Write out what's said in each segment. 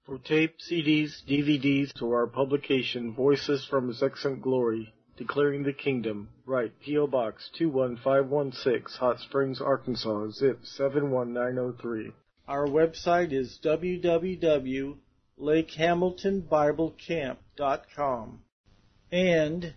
For tape, CDs, DVDs, to our publication, Voices from His Excellent Glory, Declaring the Kingdom, write P.O. Box 21516, Hot Springs, Arkansas, zip 71903. Our website is www.lakehamiltonbiblecamp.com and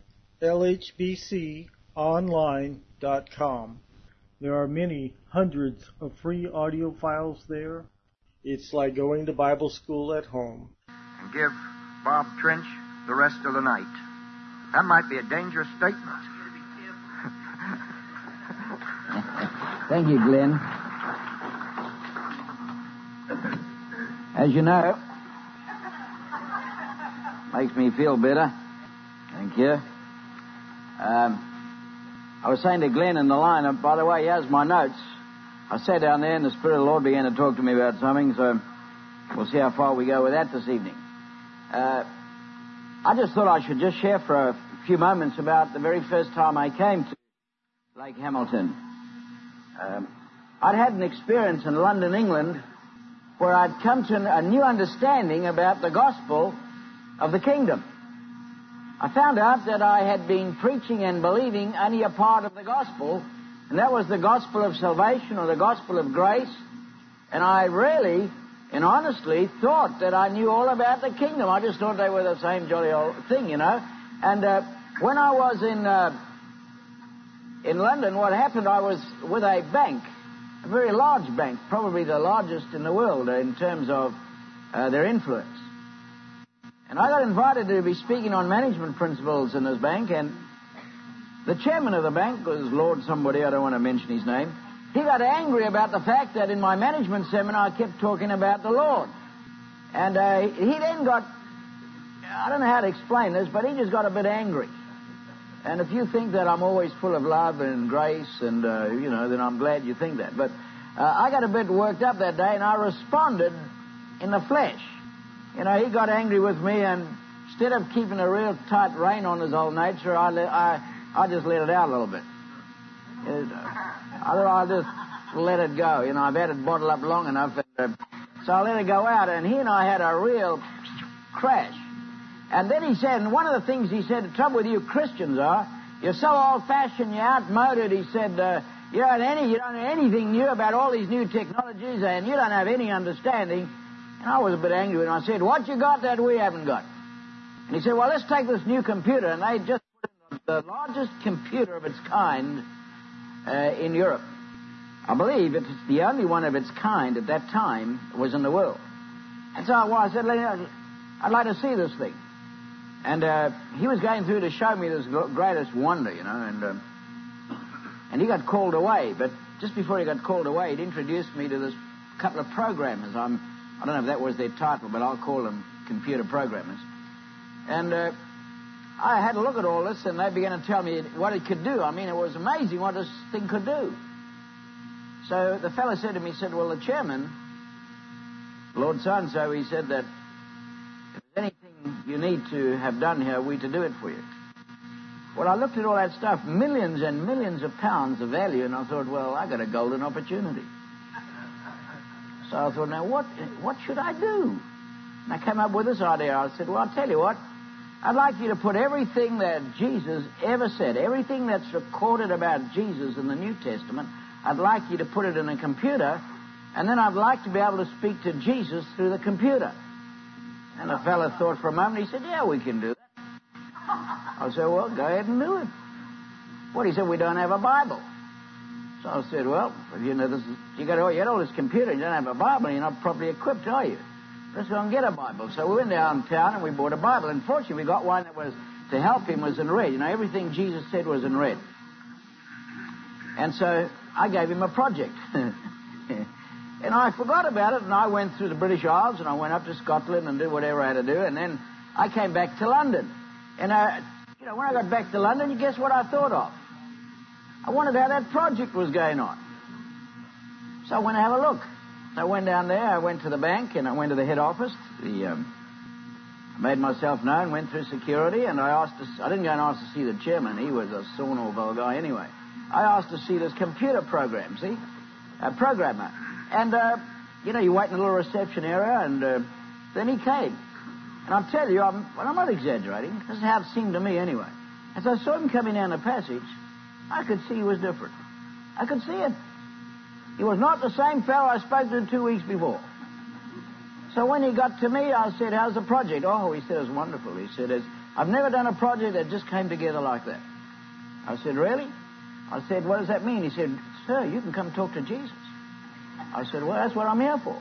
lhbconline.com. There are many hundreds of free audio files there. It's like going to Bible school at home. And give Bob Trench the rest of the night. That might be a dangerous statement. Thank you, Glenn. As you know, makes me feel better. Thank you. I was saying to Glenn in the line, by the way, here's my notes. I sat down there and the Spirit of the Lord began to talk to me about something, so we'll see how far we go with that this evening. I just thought I should just share for a few moments about the very first time I came to Lake Hamilton. I'd had an experience in London, England, where I'd come to a new understanding about the gospel of the kingdom. I found out that I had been preaching and believing only a part of the gospel, and that was the gospel of salvation or the gospel of grace. And I really and honestly thought that I knew all about the kingdom. I just thought they were the same jolly old thing, you know. And when I was in London, what happened, I was with a bank, a very large bank, probably the largest in the world in terms of their influence. And I got invited to be speaking on management principles in this bank, and the chairman of the bank was Lord somebody, I don't want to mention his name. He got angry about the fact that in my management seminar I kept talking about the Lord. And he then got, I don't know how to explain this, but he just got a bit angry. And if you think that I'm always full of love and grace and, then I'm glad you think that. But I got a bit worked up that day, and I responded in the flesh. You know, he got angry with me, and instead of keeping a real tight rein on his old nature, I just let it out a little bit. I just let it go. You know, I've had it bottled up long enough, so I let it go out, and he and I had a real crash. And then he said, and one of the things he said, the trouble with you Christians are, you're so old-fashioned, you're outmoded. He said, you don't know anything new about all these new technologies, and you don't have any understanding. And I was a bit angry, and I said, what you got that we haven't got? And he said, well, let's take this new computer. And they just put in the largest computer of its kind in Europe. I believe it's the only one of its kind at that time was in the world. And so I said, I'd like to see this thing. And he was going through to show me this greatest wonder, you know, and he got called away. But just before he got called away, he'd introduced me to this couple of programmers. I don't know if that was their title, but I'll call them computer programmers. And I had a look at all this, and they began to tell me what it could do. I mean, it was amazing what this thing could do. So the fellow said to me, he said, well, the chairman, Lord so-and-so, he said that if there's anything you need to have done here, we're to do it for you. Well, I looked at all that stuff, millions and millions of pounds of value, and I thought, well, I got a golden opportunity. So I thought, now, what should I do? And I came up with this idea. I said, well, I'll tell you what. I'd like you to put everything that Jesus ever said, everything that's recorded about Jesus in the New Testament, I'd like you to put it in a computer, and then I'd like to be able to speak to Jesus through the computer. And the fellow thought for a moment. He said, yeah, we can do that. I said, well, go ahead and do it. Well, he said, we don't have a Bible. So I said, well, you know, you got all this computer, you don't have a Bible, you're not properly equipped, are you? Let's go and get a Bible. So we went downtown and we bought a Bible. Unfortunately, we got one that was, to help him, was in red. You know, everything Jesus said was in red. And so I gave him a project. And I forgot about it, and I went through the British Isles, and I went up to Scotland and did whatever I had to do, and then I came back to London. And, when I got back to London, you guess what I thought of? I wondered how that project was going on. So I went to have a look. So I went down there, I went to the bank, and I went to the head office. I made myself known, went through security, and I didn't go and ask to see the chairman. He was a Sawnawville guy anyway. I asked to see this computer program, see? A programmer. And, you wait in a little reception area, and then he came. And I'll tell you, I'm not exaggerating. This is how it seemed to me anyway. As I saw him coming down the passage, I could see he was different. I could see it. He was not the same fellow I spoke to 2 weeks before. So when he got to me, I said, how's the project? Oh, he said, it's wonderful. He said, I've never done a project that just came together like that. I said, really? I said, what does that mean? He said, sir, you can come talk to Jesus. I said, well, that's what I'm here for.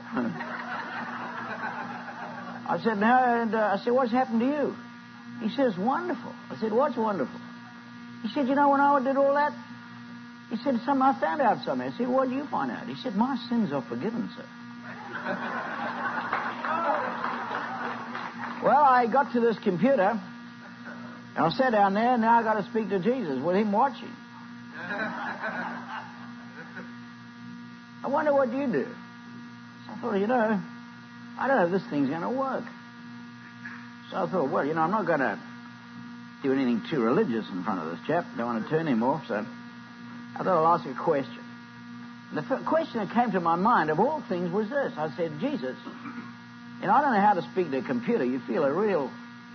I said, no, and I said, what's happened to you? He says, wonderful. I said, what's wonderful? He said, you know, when I did all that, he said, I found out something. I said, what did you find out? He said, my sins are forgiven, sir. Well, I got to this computer, and I sat down there, and now I got to speak to Jesus with him watching. I wonder what you do. So I thought, you know, I don't know if this thing's going to work. So I thought, well, you know, I'm not going to do anything too religious in front of this chap. Don't want to turn him off, so I thought I'll ask a question. The question that came to my mind, of all things, was this. I said, Jesus, and I don't know how to speak to a computer. You feel a real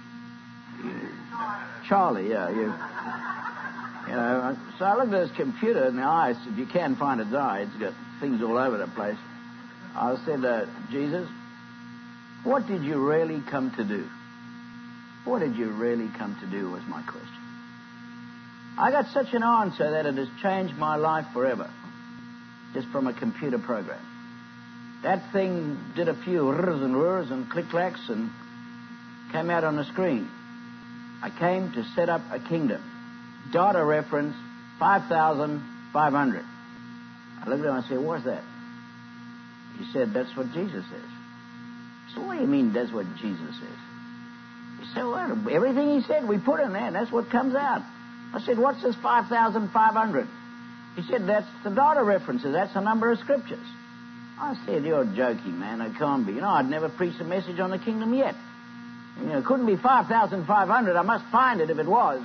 Charlie, yeah. You know, so I looked at this computer in the eye. I said, you can find its eye. It's got things all over the place. I said, Jesus, what did you really come to do? What did you really come to do was my question. I got such an answer that it has changed my life forever, just from a computer program. That thing did a few rrrs and rrrs and click-clacks and came out on the screen. I came to set up a kingdom. Data reference 5,500. I looked at him and I said, what's that? He said, that's what Jesus says. So what do you mean, that's what Jesus says? He said, well, everything he said we put in there, and that's what comes out. I said, what's this 5,500? He said, that's the data references. That's the number of scriptures. I said, you're joking, man. It can't be. You know, I'd never preached a message on the kingdom yet. You know, it couldn't be 5,500. I must find it if it was.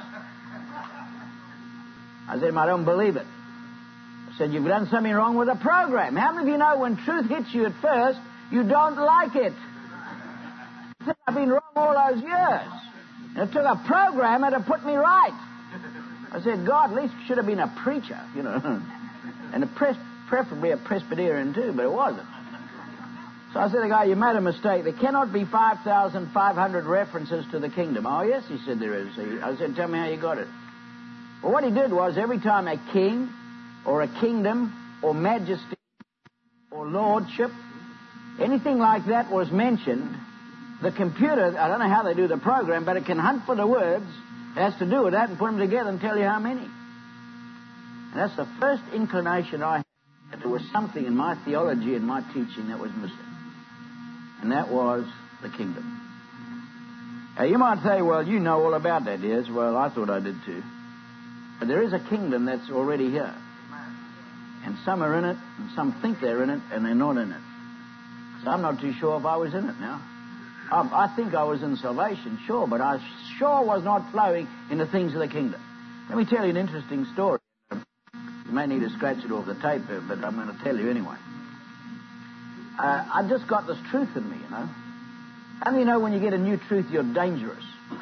I said, I don't believe it. I said, you've done something wrong with the program. How many of you know when truth hits you at first, you don't like it? I said, I've been wrong all those years. And it took a programmer to put me right. I said, God, at least should have been a preacher, you know, and preferably a Presbyterian too, but it wasn't. So I said to the guy, you made a mistake. There cannot be 5,500 references to the kingdom. Oh, yes, he said, there is. I said, tell me how you got it. Well, what he did was every time a king or a kingdom or majesty or lordship, anything like that was mentioned, the computer, I don't know how they do the program, but it can hunt for the words. It has to do with that and put them together and tell you how many. And that's the first inclination I had that there was something in my theology and my teaching that was missing. And that was the kingdom. Now, you might say, well, you know all about that, yes. Well, I thought I did too. But there is a kingdom that's already here. And some are in it, and some think they're in it, and they're not in it. So I'm not too sure if I was in it now. I think I was in salvation, sure, but I sure was not flowing in the things of the kingdom. Let me tell you an interesting story. You may need to scratch it off the tape, but I'm going to tell you anyway. I just got this truth in me, you know. How do you know when you get a new truth, you're dangerous?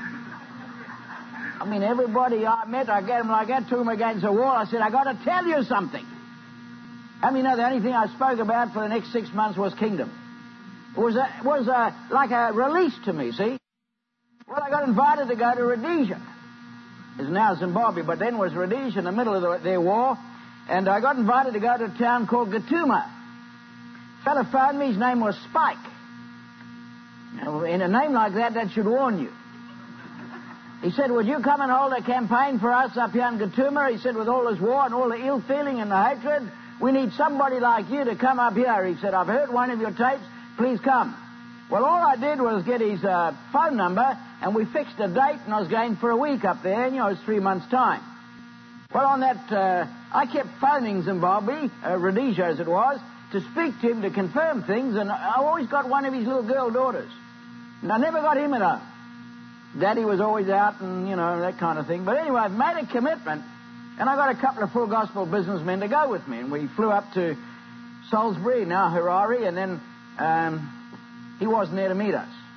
I mean, everybody I met, I get them like that, took them against the wall. I said, I got to tell you something. How do you know the only thing I spoke about for the next 6 months was kingdom? It was like a release to me, see? Well, I got invited to go to Rhodesia. It's now Zimbabwe, but then was Rhodesia in the middle of their war. And I got invited to go to a town called Gatuma. A fellow phoned me, his name was Spike. Now, in a name like that, that should warn you. He said, would you come and hold a campaign for us up here in Gatuma? He said, with all this war and all the ill feeling and the hatred, we need somebody like you to come up here. He said, I've heard one of your tapes. Please come. Well, all I did was get his phone number, and we fixed a date, and I was going for a week up there, and, you know, it was 3 months' time. Well, on that, I kept phoning Zimbabwe, Rhodesia as it was, to speak to him to confirm things, and I always got one of his little girl daughters. And I never got him at home. Daddy was always out and, you know, that kind of thing. But anyway, I've made a commitment, and I got a couple of full gospel businessmen to go with me, and we flew up to Salisbury, now Harare, and then he wasn't there to meet us.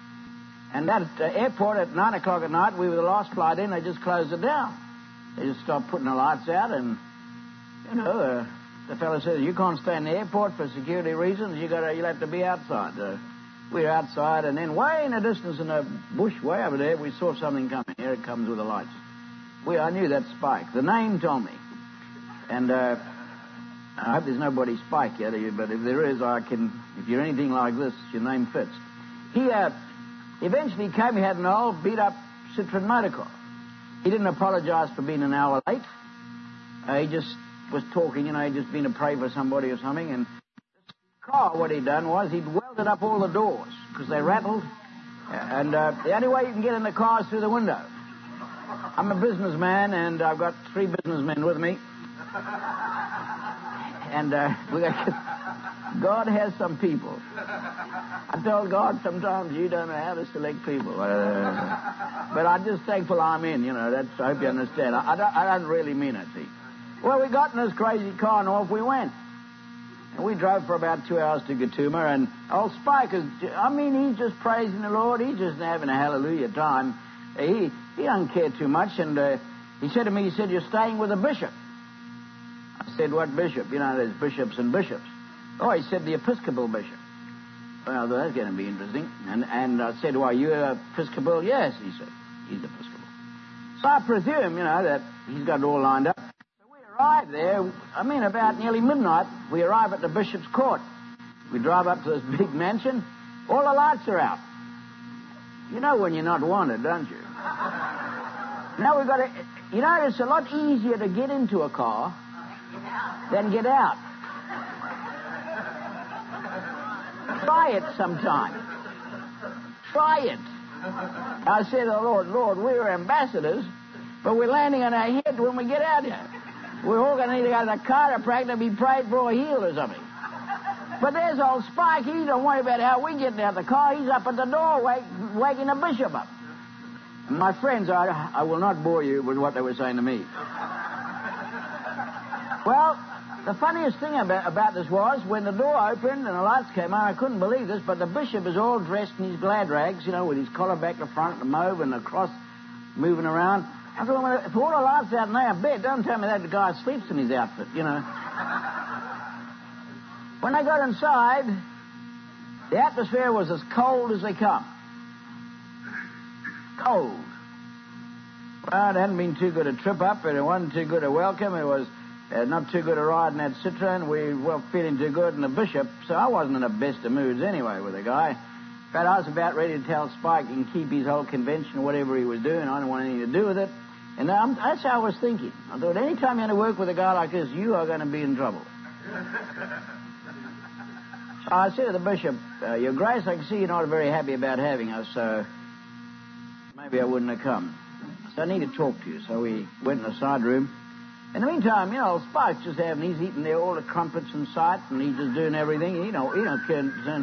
And that airport at 9 o'clock at night, we were the last flight in. They just closed it down. They just stopped putting the lights out, and, the fellow says, you can't stay in the airport for security reasons. You'll have to be outside. We were outside, and then way in the distance in the bush, way over there, we saw something coming. Here it comes with the lights. I knew that Spike. The name told me. And I hope there's nobody Spike yet, but if there is, if you're anything like this, your name fits. He eventually came. He had an old, beat-up Citroen motor car. He didn't apologize for being an hour late. He just was talking, he'd just been to pray for somebody or something. And this car, what he'd done was he'd welded up all the doors because they rattled. And the only way you can get in the car is through the window. I'm a businessman, and I've got 3 businessmen with me. And God has some people. I told God sometimes you don't know how to select people. But I'm just thankful I'm in, I hope you understand. I don't really mean it, see. Well, we got in this crazy car and off we went. And we drove for about 2 hours to Gatuma, and old Spike he's just praising the Lord. He's just having a hallelujah time. He doesn't care too much, and he said to me, you're staying with a bishop. I said, what bishop? There's bishops and bishops. Oh, he said, the Episcopal bishop. Well, that's going to be interesting. And I said, well, you Episcopal? Yes, he said, he's Episcopal. So I presume, that he's got it all lined up. So we arrived there, about nearly midnight, we arrive at the bishop's court. We drive up to this big mansion. All the lights are out. You know when you're not wanted, don't you? Now we've got to... it's a lot easier to get into a car than get out. Try it sometime. Try it. I said to the Lord, we're ambassadors, but we're landing on our head when we get out here. We're all going to need to go to the chiropractor and be prayed for or healed or something. But there's old Spike. He don't worry about how we get out of the car. He's up at the door waking the bishop up. And my friends, I will not bore you with what they were saying to me. Well, the funniest thing about this was when the door opened and the lights came on, I couldn't believe this, but the bishop is all dressed in his glad rags, with his collar back to front, the mauve and the cross moving around. I thought, well, if all the lights out and they are bed, don't tell me that the guy sleeps in his outfit, When I got inside, the atmosphere was as cold as they come. Cold. Well, it hadn't been too good a trip up, and it wasn't too good a welcome. It was not too good a ride in that Citroen. We weren't feeling too good in the bishop, so I wasn't in the best of moods anyway with the guy. In fact, I was about ready to tell Spike he can keep his whole convention, whatever he was doing. I didn't want anything to do with it. And that's how I was thinking. I thought, any time you're going to work with a guy like this, you are going to be in trouble. So I said to the bishop, Your Grace, I can see you're not very happy about having us, so maybe I wouldn't have come. So I need to talk to you. So we went in the side room. In the meantime, Spike's just he's eating there all the crumpets in sight, and he's just doing everything. He don't care.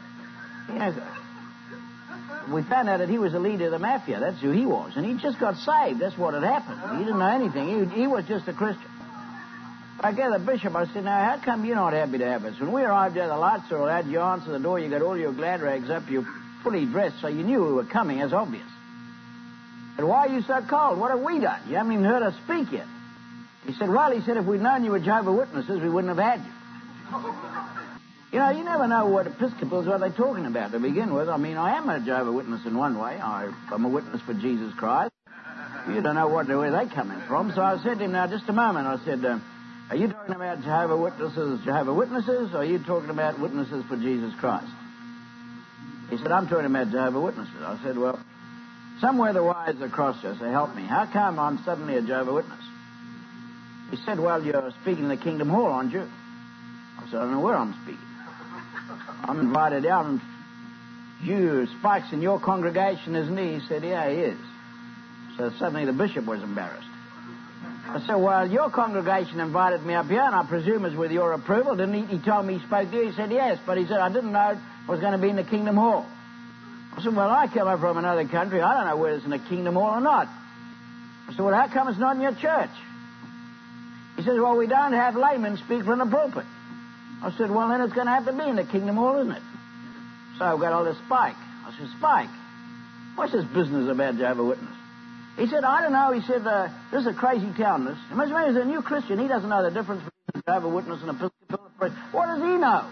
We found out that he was the leader of the mafia. That's who he was. And he just got saved. That's what had happened. He didn't know anything. He was just a Christian. I gave the bishop, I said, now, how come you're not happy to have us? When we arrived there, the lights are all out. You answer the door. You got all your glad rags up. You're fully dressed, so you knew we were coming. That's obvious. But why are you so cold? What have we done? You haven't even heard us speak yet. He said, if we'd known you were Jehovah's Witnesses, we wouldn't have had you. You never know what Episcopals are they talking about to begin with. I am a Jehovah's Witness in one way. I'm a witness for Jesus Christ. You don't know where they're coming from. So I said to him, now, just a moment. I said, are you talking about Jehovah's Witnesses, or are you talking about witnesses for Jesus Christ? He said, I'm talking about Jehovah's Witnesses. I said, well, somewhere the wires are crossed you, so help me. How come I'm suddenly a Jehovah's Witness? He said, well, you're speaking in the Kingdom Hall, aren't you? I said, I don't know where I'm speaking. I'm invited out, and you, Spike's in your congregation, isn't he? He said, yeah, he is. So suddenly the bishop was embarrassed. I said, well, your congregation invited me up here, and I presume it's with your approval. Didn't he? He told me he spoke to you. He said, yes, but he said, I didn't know it was going to be in the Kingdom Hall. I said, well, I come up from another country. I don't know whether it's in the Kingdom Hall or not. I said, well, how come it's not in your church? He says, well, we don't have laymen speak from the pulpit. I said, well, then it's going to have to be in the Kingdom Hall, isn't it? So I've got all this Spike. I said, Spike, What's this business about Jehovah's Witness? He said, I don't know. He said, this is a crazy town, this. And Mr. He's a new Christian. He doesn't know the difference between a Jehovah's Witness and a Episcopal priest. What does he know?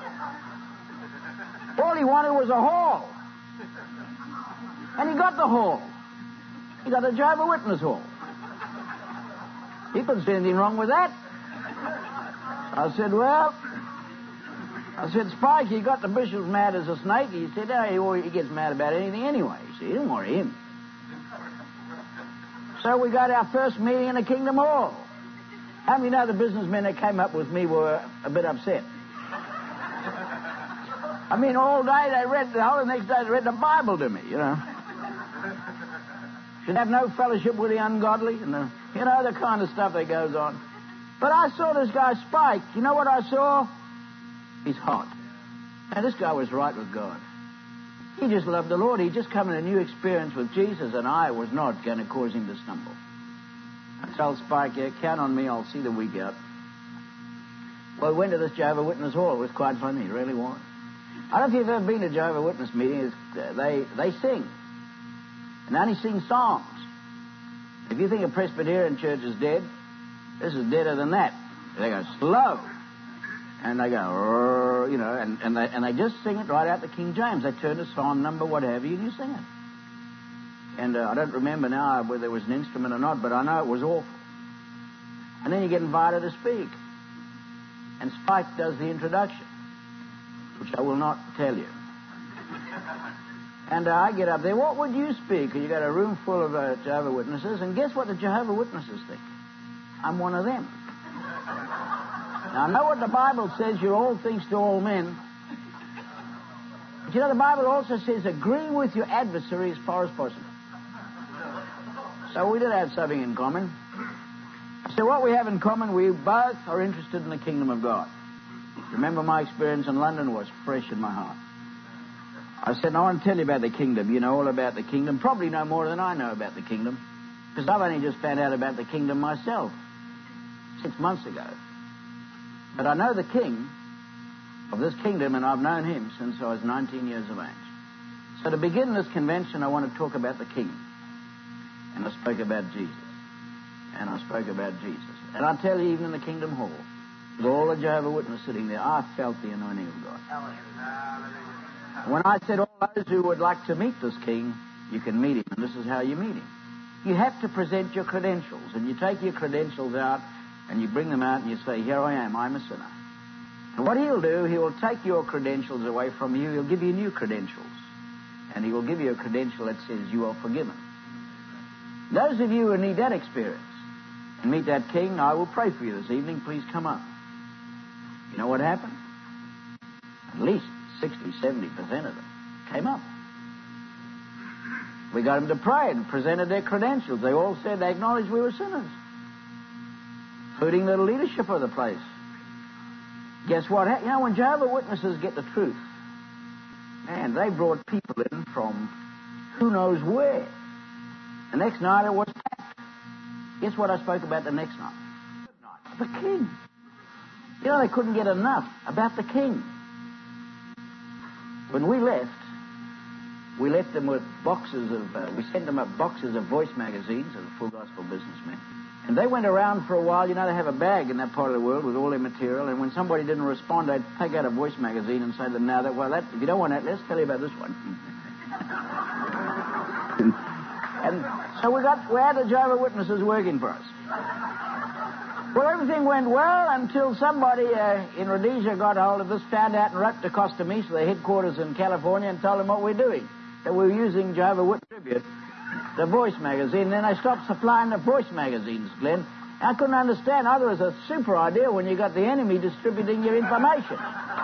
All he wanted was a hall. And he got the hall. He got a Jehovah's Witness hall. He couldn't see anything wrong with that. I said, Spike, he got the bishop mad as a snake. He said, he gets mad about anything anyway. You see, he didn't worry him. So we got our first meeting in the Kingdom Hall. How many know the businessmen that came up with me were a bit upset? I mean, all day they read, the whole next day they read the Bible to me, you know. Should have no fellowship with the ungodly, and the kind of stuff that goes on. But I saw this guy Spike. You know what I saw? He's hot. Now, this guy was right with God. He just loved the Lord. He'd just come in a new experience with Jesus, and I was not going to cause him to stumble. I told Spike, count on me, I'll see the week out. Well, we went to this Jehovah's Witness hall. It was quite funny, it really was. I don't know if you've ever been to a Jehovah's Witness meeting. They sing. And they only sing songs. If you think a Presbyterian church is dead, this is deader than that. They go slow. And they go, and they just sing it right out the King James. They turn to Psalm number, what have you, and you sing it. And I don't remember now whether there was an instrument or not, but I know it was awful. And then you get invited to speak. And Spike does the introduction, which I will not tell you. And I get up there, what would you speak? And you got a room full of Jehovah's Witnesses, and guess what the Jehovah's Witnesses think? I'm one of them. Now, I know what the Bible says, you're all things to all men. But you know, the Bible also says, agree with your adversary as far as possible. So we did have something in common. So what we have in common, we both are interested in the kingdom of God. Remember, my experience in London was fresh in my heart. I said, I want to tell you about the kingdom. You know all about the kingdom. Probably know more than I know about the kingdom. Because I've only just found out about the kingdom myself 6 months ago. But I know the king of this kingdom, and I've known him since I was 19 years of age. So to begin this convention, I want to talk about the king. And I spoke about Jesus. And I spoke about Jesus. And I tell you, even in the Kingdom Hall, with all the Jehovah's Witnesses sitting there, I felt the anointing of God. When I said all those who would like to meet this king, you can meet him, and this is how you meet him. You have to present your credentials, and you take your credentials out, and you bring them out, and you say, here I am, I'm a sinner. And what he'll do, he will take your credentials away from you, he'll give you new credentials, and he will give you a credential that says you are forgiven. Those of you who need that experience and meet that king, I will pray for you this evening. Please come up. You know what happened? At least 60-70% of them came up. We got them to pray and presented their credentials. They all said they acknowledged we were sinners, including the leadership of the place. Guess what? You know, when Jehovah's Witnesses get the truth, man, they brought people in from who knows where. The next night it was packed. Guess what I spoke about the next night? The king. You know, they couldn't get enough about the king. When we left them with boxes of, we sent them up boxes of voice magazines of the Full Gospel Businessmen. And they went around for a while. You know, they have a bag in that part of the world with all their material. And when somebody didn't respond, they'd take out a voice magazine and say to them, now, if you don't want that, let's tell you about this one. And so we had the Jehovah's Witnesses working for us. Well, everything went well until somebody in Rhodesia got hold of this, found out and wrote to Costa Mesa, the headquarters in California, and told them what we're doing, that we were using Jehovah's Witness Tribute, the voice magazine. Then they stopped supplying the voice magazines, Glenn. I couldn't understand. I thought it was a super idea when you got the enemy distributing your information.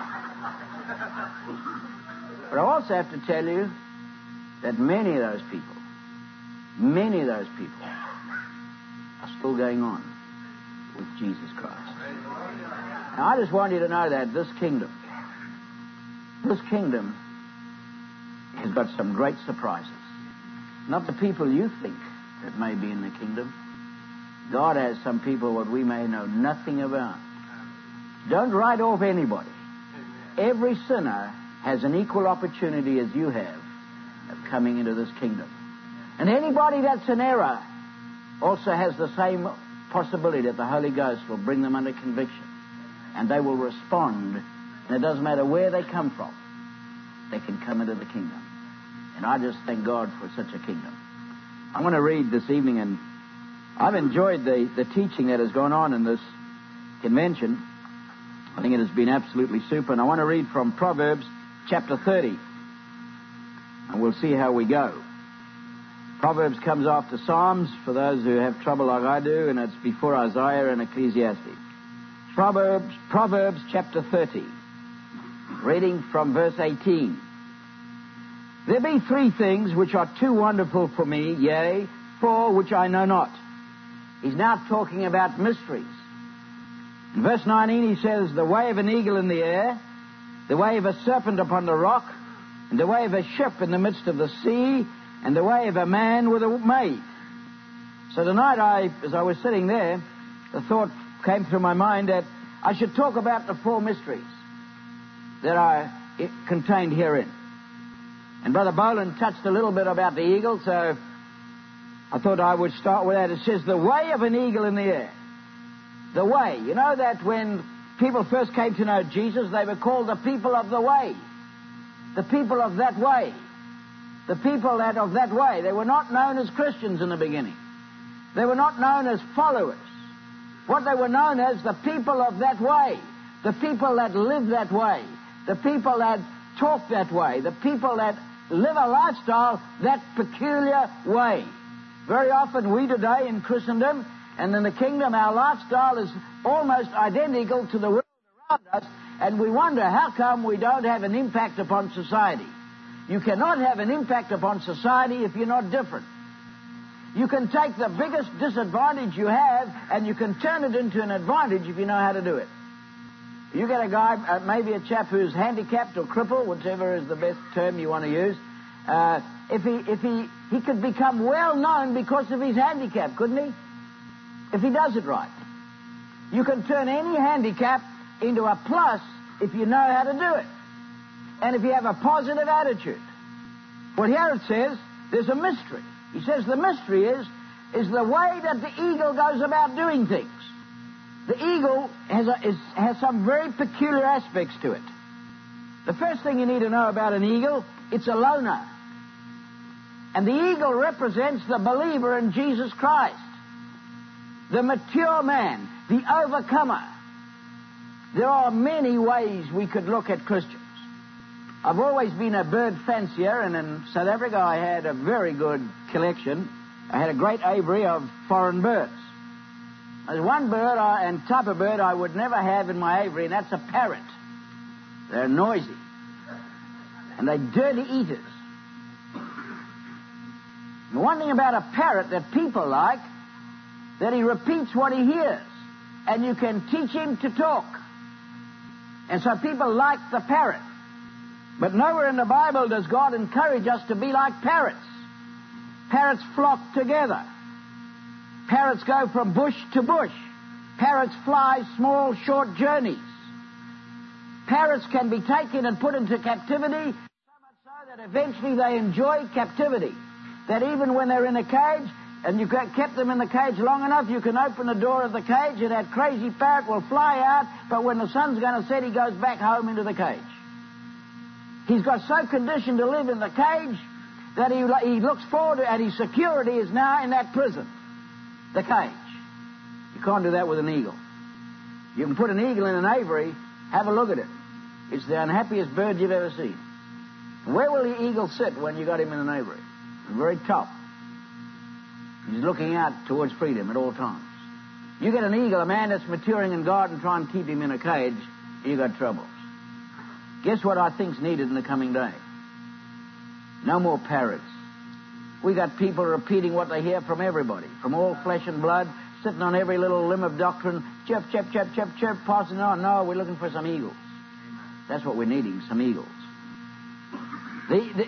But I also have to tell you that many of those people are still going on with Jesus Christ. Now, I just want you to know that this kingdom has got some great surprises. Not the people you think that may be in the kingdom. God has some people what we may know nothing about. Don't write off anybody. Every sinner has an equal opportunity as you have of coming into this kingdom. And anybody that's in error also has the same possibility that the Holy Ghost will bring them under conviction. And they will respond. And it doesn't matter where they come from. They can come into the kingdom. And I just thank God for such a kingdom. I want to read this evening, and I've enjoyed the teaching that has gone on in this convention. I think it has been absolutely super. And I want to read from Proverbs chapter 30. And we'll see how we go. Proverbs comes after Psalms, for those who have trouble like I do, and it's before Isaiah and Ecclesiastes. Proverbs chapter 30, reading from verse 18. There be 3 things which are too wonderful for me, yea, 4 which I know not. He's now talking about mysteries. In verse 19 he says, the way of an eagle in the air, the way of a serpent upon the rock, and the way of a ship in the midst of the sea, and the way of a man with a maid. So tonight, as I was sitting there, the thought came through my mind that I should talk about the 4 mysteries that are contained herein. And Brother Boland touched a little bit about the eagle, so I thought I would start with that. It says, the way of an eagle in the air. The way. You know that when people first came to know Jesus, they were called the people of the way. The people of that way. The people that of that way. They were not known as Christians in the beginning. They were not known as followers. What they were known as, the people of that way. The people that live that way. The people that talk that way. The people that live a lifestyle that peculiar way. Very often we today in Christendom and in the kingdom, our lifestyle is almost identical to the world around us, and we wonder how come we don't have an impact upon society. You cannot have an impact upon society if you're not different. You can take the biggest disadvantage you have and you can turn it into an advantage if you know how to do it. You get a guy, maybe a chap who's handicapped or crippled, whichever is the best term you want to use. If he could become well known because of his handicap, couldn't he? If he does it right. You can turn any handicap into a plus if you know how to do it. And if you have a positive attitude. Well, here it says, there's a mystery. He says the mystery is the way that the eagle goes about doing things. The eagle has some very peculiar aspects to it. The first thing you need to know about an eagle, it's a loner. And the eagle represents the believer in Jesus Christ. The mature man, the overcomer. There are many ways we could look at Christians. I've always been a bird fancier, and in South Africa I had a very good collection. I had a great aviary of foreign birds. There's one bird and type of bird I would never have in my aviary, and that's a parrot. They're noisy. And they're dirty eaters. The one thing about a parrot that people like, that he repeats what he hears. And you can teach him to talk. And so people like the parrot. But nowhere in the Bible does God encourage us to be like parrots. Parrots flock together. Parrots go from bush to bush. Parrots fly small, short journeys. Parrots can be taken and put into captivity, so much so that eventually they enjoy captivity. That even when they're in a cage, and you've kept them in the cage long enough, you can open the door of the cage and that crazy parrot will fly out, but when the sun's going to set, he goes back home into the cage. He's got so conditioned to live in the cage that he looks forward to, and his security is now in that prison, the cage. You can't do that with an eagle. You can put an eagle in an aviary, have a look at it. It's the unhappiest bird you've ever seen. Where will the eagle sit when you got him in an aviary? The very top. He's looking out towards freedom at all times. You get an eagle, a man that's maturing in God, and try and keep him in a cage, you got troubles. Guess what I think's needed in the coming day? No more parrots. We got people repeating what they hear from everybody, from all flesh and blood, sitting on every little limb of doctrine, chirp, chirp, chirp, chirp, chirp, passing on. No, we're looking for some eagles. That's what we're needing, some eagles. The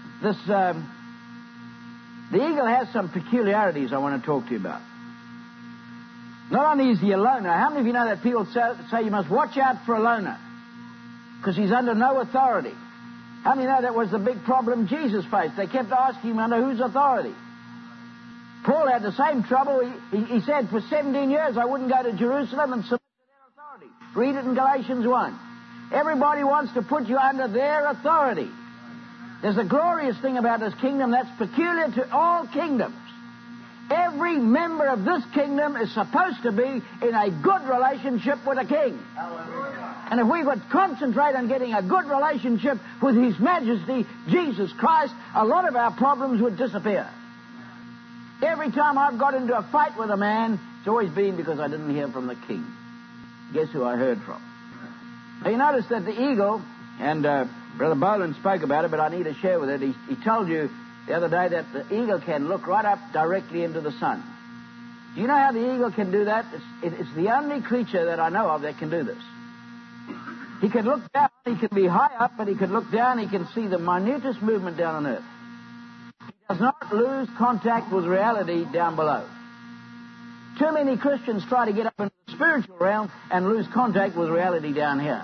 eagle has some peculiarities I want to talk to you about. Not only is he a loner. How many of you know that people say you must watch out for a loner? Because he's under no authority. How many know that was the big problem Jesus faced? They kept asking him under whose authority. Paul had the same trouble. He said, for 17 years I wouldn't go to Jerusalem and submit to their authority. Read it in Galatians 1. Everybody wants to put you under their authority. There's a glorious thing about this kingdom that's peculiar to all kingdoms. Every member of this kingdom is supposed to be in a good relationship with a king. And if we would concentrate on getting a good relationship with His Majesty, Jesus Christ, a lot of our problems would disappear. Every time I've got into a fight with a man, it's always been because I didn't hear from the king. Guess who I heard from? Now, you notice that the eagle, and Brother Boland spoke about it, but I need to share with it. He told you the other day that the eagle can look right up directly into the sun. Do you know how the eagle can do that? It's the only creature that I know of that can do this. He can look down, he can be high up, but he can look down, he can see the minutest movement down on earth. He does not lose contact with reality down below. Too many Christians try to get up into the spiritual realm and lose contact with reality down here.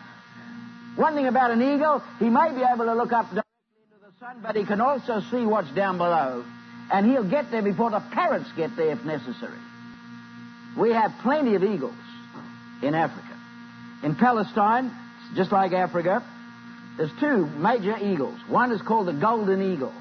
One thing about an eagle, he may be able to look up directly into the sun, but he can also see what's down below. And he'll get there before the parrots get there if necessary. We have plenty of eagles in Africa. In Palestine, just like Africa, there's two major eagles. One is called the golden eagle.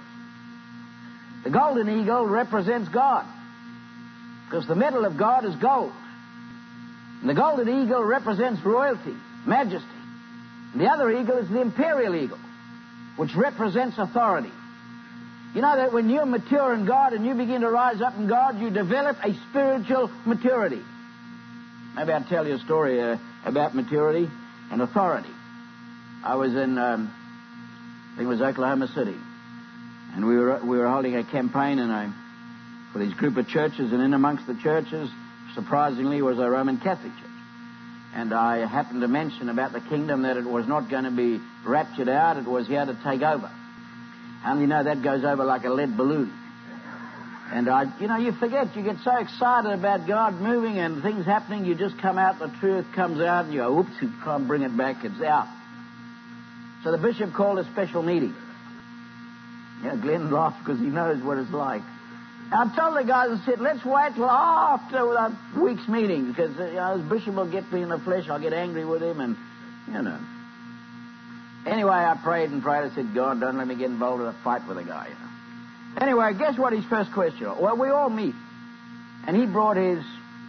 The golden eagle represents God, because the metal of God is gold. And the golden eagle represents royalty, majesty. And the other eagle is the imperial eagle, which represents authority. You know that when you're mature in God and you begin to rise up in God, you develop a spiritual maturity. Maybe I'll tell you a story about maturity and authority. I was in, I think it was Oklahoma City, and we were holding a campaign for these group of churches, and in amongst the churches, surprisingly, was a Roman Catholic church. And I happened to mention about the kingdom, that it was not going to be raptured out, it was here to take over. And you know, that goes over like a lead balloon. And you forget, you get so excited about God moving and things happening, you just come out, the truth comes out, and you go, oops, you can't bring it back, it's out. So the bishop called a special meeting. Yeah, Glenn laughed because he knows what it's like. I told the guys, I said, let's wait till after that week's meeting, because as bishop will get me in the flesh, I'll get angry with him, and, you know. Anyway, I prayed and prayed. I said, God, don't let me get involved in a fight with a guy, you know. Anyway, guess what his first question was? Well, we all meet. And he brought his,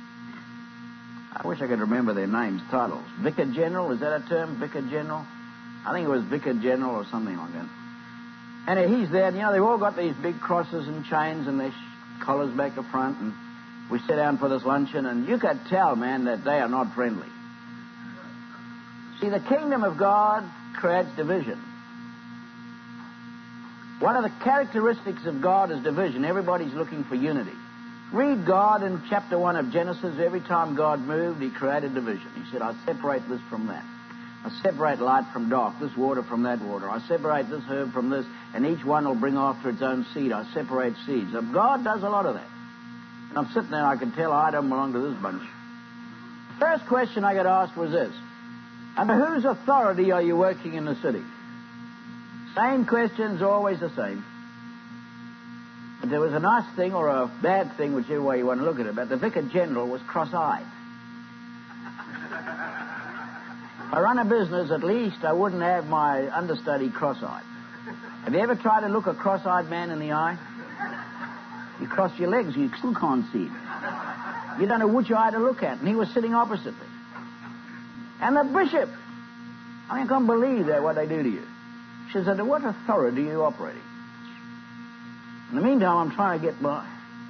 I wish I could remember their names, titles. Vicar General, is that a term, Vicar General? I think it was Vicar General or something like that. And he's there, and, you know, they've all got these big crosses and chains and their collars back the front, and we sit down for this luncheon, and you could tell, man, that they are not friendly. See, the kingdom of God creates division. One of the characteristics of God is division. Everybody's looking for unity. Read God in chapter 1 of Genesis. Every time God moved, He created division. He said, I separate this from that. I separate light from dark, this water from that water. I separate this herb from this, and each one will bring after its own seed. I separate seeds. God does a lot of that. And I'm sitting there, I can tell I don't belong to this bunch. The first question I got asked was this: under whose authority are you working in the city? Same questions, always the same. But there was a nice thing or a bad thing, whichever way you want to look at it, but the Vicar General was cross-eyed. If I run a business, at least I wouldn't have my understudy cross-eyed. Have you ever tried to look a cross-eyed man in the eye? You cross your legs, you still can't see him. You don't know which eye to look at, and he was sitting opposite me. And the bishop, I can't believe that, what they do to you. She said, under what authority are you operating? In the meantime, I'm trying to get by.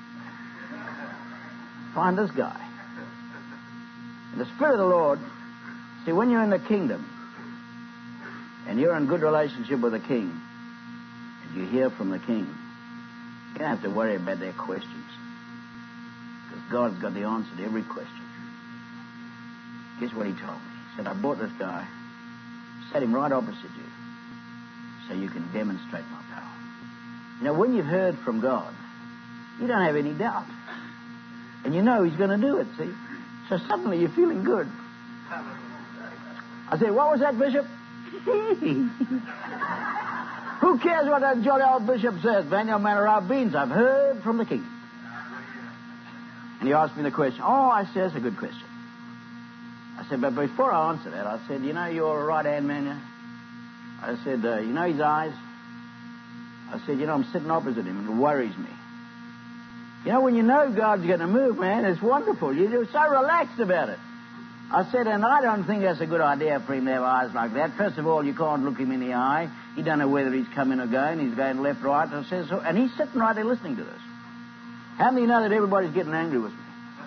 Find this guy. And the Spirit of the Lord, see, when you're in the kingdom, and you're in good relationship with the king, and you hear from the king, you don't have to worry about their questions. Because God's got the answer to every question. Guess what he told me? He said, I brought this guy, sat him right opposite you, so you can demonstrate my power. Now, when you've heard from God, you don't have any doubt. And you know He's going to do it, see? So suddenly you're feeling good. I said, what was that, Bishop? Who cares what that jolly old bishop says? Vaniel manner our beans. I've heard from the king. And he asked me the question. Oh, I said, that's a good question. I said, but before I answer that, I said, you know, you're a right-hand man, yeah? I said, you know his eyes? I said, you know, I'm sitting opposite him, and it worries me. You know, when you know God's going to move, man, it's wonderful. You're so relaxed about it. I said, and I don't think that's a good idea for him to have eyes like that. First of all, you can't look him in the eye. You don't know whether he's coming or going. He's going left, right. I said, so, and he's sitting right there listening to this. How many know that everybody's getting angry with me?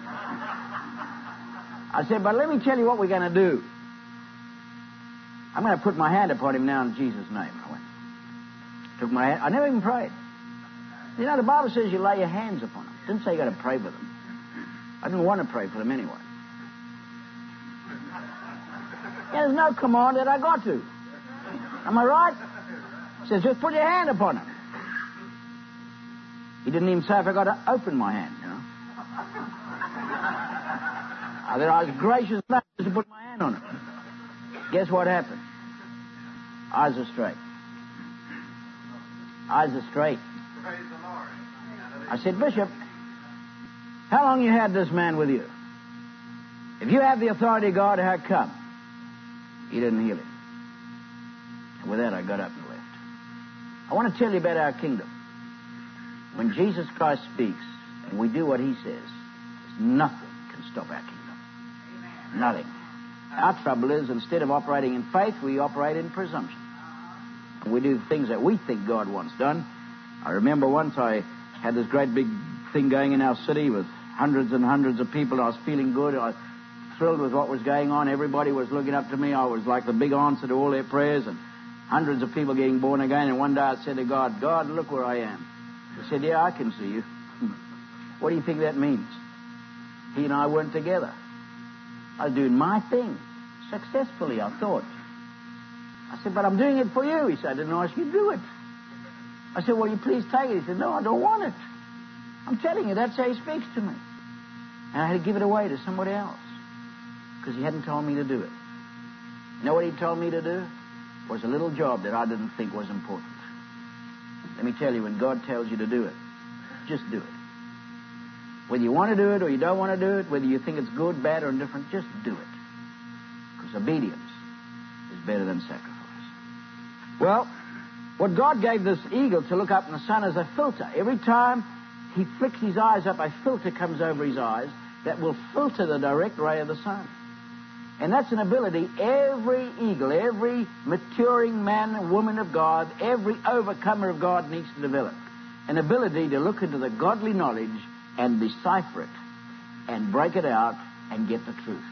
I said, but let me tell you what we're going to do. I'm going to put my hand upon him now in Jesus' name. I went. Took my hand. I never even prayed. You know, the Bible says you lay your hands upon them. It didn't say you got to pray for them. I didn't want to pray for them anyway. Yeah, there's no command that I got to. Am I right? He says, just put your hand upon him. He didn't even say if I got to open my hand, you know. Then I was gracious enough to put my hand on him. Guess what happened? Eyes are straight. Eyes are straight. I said, Bishop, how long you had this man with you? If you have the authority of God, how come you didn't heal him? And with that, I got up and left. I want to tell you about our kingdom. When Jesus Christ speaks and we do what he says, nothing can stop our kingdom. Nothing. Our trouble is, instead of operating in faith, we operate in presumption. And we do things that we think God wants done. I remember once I had this great big thing going in our city with hundreds and hundreds of people. I was feeling good. I was thrilled with what was going on. Everybody was looking up to me. I was like the big answer to all their prayers, and hundreds of people getting born again. And one day I said to God, God, look where I am. He said, yeah, I can see you. What do you think that means? He and I weren't together. I was doing my thing successfully, I thought. I said, but I'm doing it for you. He said, I didn't ask you to do it. I said, well, you please take it. He said, no, I don't want it. I'm telling you, that's how he speaks to me. And I had to give it away to somebody else because he hadn't told me to do it. You know what he told me to do? It was a little job that I didn't think was important. Let me tell you, when God tells you to do it, just do it. Whether you want to do it or you don't want to do it, whether you think it's good, bad, or indifferent, just do it. Because obedience is better than sacrifice. Well, what God gave this eagle to look up in the sun is a filter. Every time he flicks his eyes up, a filter comes over his eyes that will filter the direct ray of the sun. And that's an ability every eagle, every maturing man and woman of God, every overcomer of God needs to develop. An ability to look into the godly knowledge and decipher it and break it out and get the truth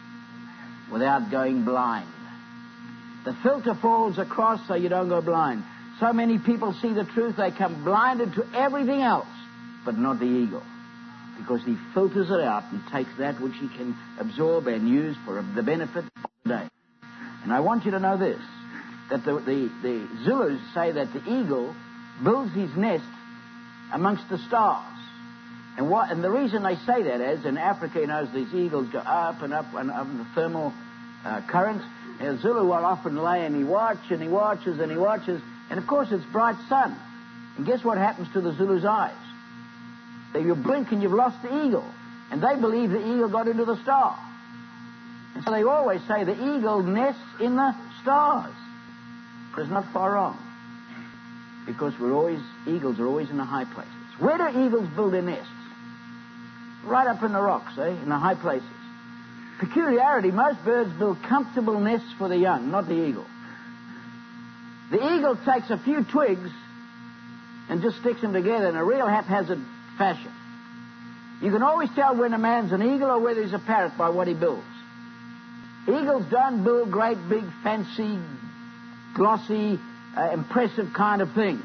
without going blind. The filter falls across so you don't go blind. So many people see the truth, they come blinded to everything else, but not the eagle, because he filters it out and takes that which he can absorb and use for the benefit of the day. And I want you to know this, that the Zulus say that the eagle builds his nest amongst the stars. And the reason they say that is, in Africa, you know, as these eagles go up and up and up in the thermal currents, a Zulu will often lay and he watches and he watches and he watches, and of course it's bright sun. And guess what happens to the Zulu's eyes? You blink and you've lost the eagle. And they believe the eagle got into the star. And so they always say the eagle nests in the stars. But it's not far wrong. Because eagles are always in the high places. Where do eagles build their nests? Right up in the rocks, in the high places. Peculiarity, most birds build comfortable nests for the young, not the eagle. The eagle takes a few twigs and just sticks them together in a real haphazard fashion. You can always tell when a man's an eagle or whether he's a parrot by what he builds. Eagles don't build great, big, fancy, glossy, impressive kind of things.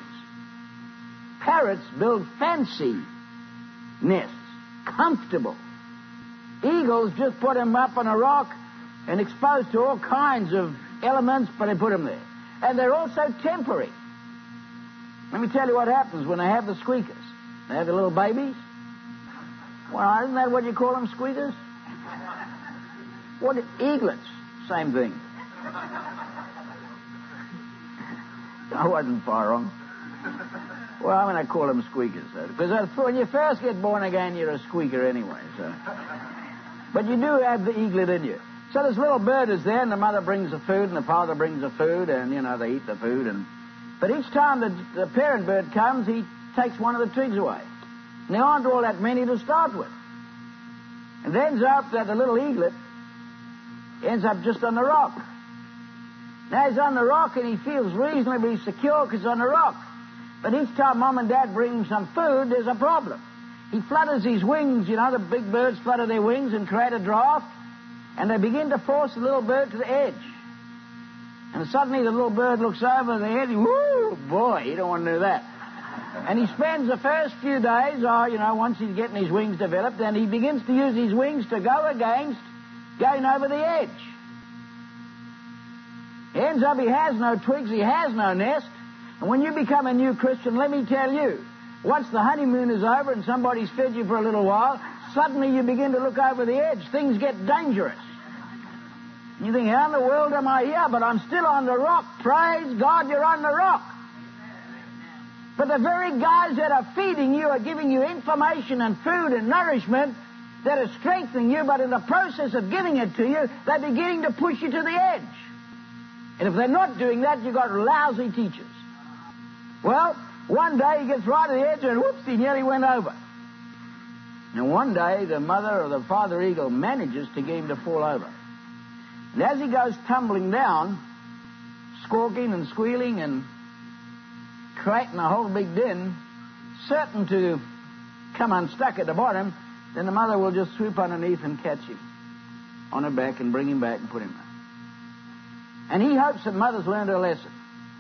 Parrots build fancy nests, comfortable. Eagles just put them up on a rock and exposed to all kinds of elements, but they put them there. And they're also temporary. Let me tell you what happens when they have the squeakers. They have the little babies. Well, isn't that what you call them, squeakers? What, eaglets? Same thing. I wasn't far wrong. Well, I'm going to call them squeakers, though, because when you first get born again, you're a squeaker anyway. So, but you do have the eaglet in you. So this little bird is there, and the mother brings the food, and the father brings the food, and, they eat the food. But each time the parent bird comes, he takes one of the twigs away. And there aren't all that many to start with. And it ends up that the little eaglet ends up just on the rock. Now he's on the rock, and he feels reasonably secure because he's on the rock. But each time Mom and Dad bring him some food, there's a problem. He flutters his wings, the big birds flutter their wings and create a draft, and they begin to force the little bird to the edge. And suddenly the little bird looks over the edge, whoo, boy, you don't want to do that. And he spends the first few days, once he's getting his wings developed, and he begins to use his wings to go against going over the edge. It ends up he has no twigs, he has no nest. And when you become a new Christian, let me tell you, once the honeymoon is over and somebody's fed you for a little while, suddenly you begin to look over the edge. Things get dangerous. You think, how in the world am I here? But I'm still on the rock. Praise God, you're on the rock. But the very guys that are feeding you are giving you information and food and nourishment that are strengthening you, but in the process of giving it to you, they're beginning to push you to the edge. And if they're not doing that, you've got lousy teachers. Well, one day he gets right to the edge and whoops, he nearly went over. And one day the mother or the father eagle manages to get him to fall over. And as he goes tumbling down, squawking and squealing and creating a whole big din, certain to come unstuck at the bottom, then the mother will just swoop underneath and catch him on her back and bring him back and put him there. And he hopes that mother's learned her lesson.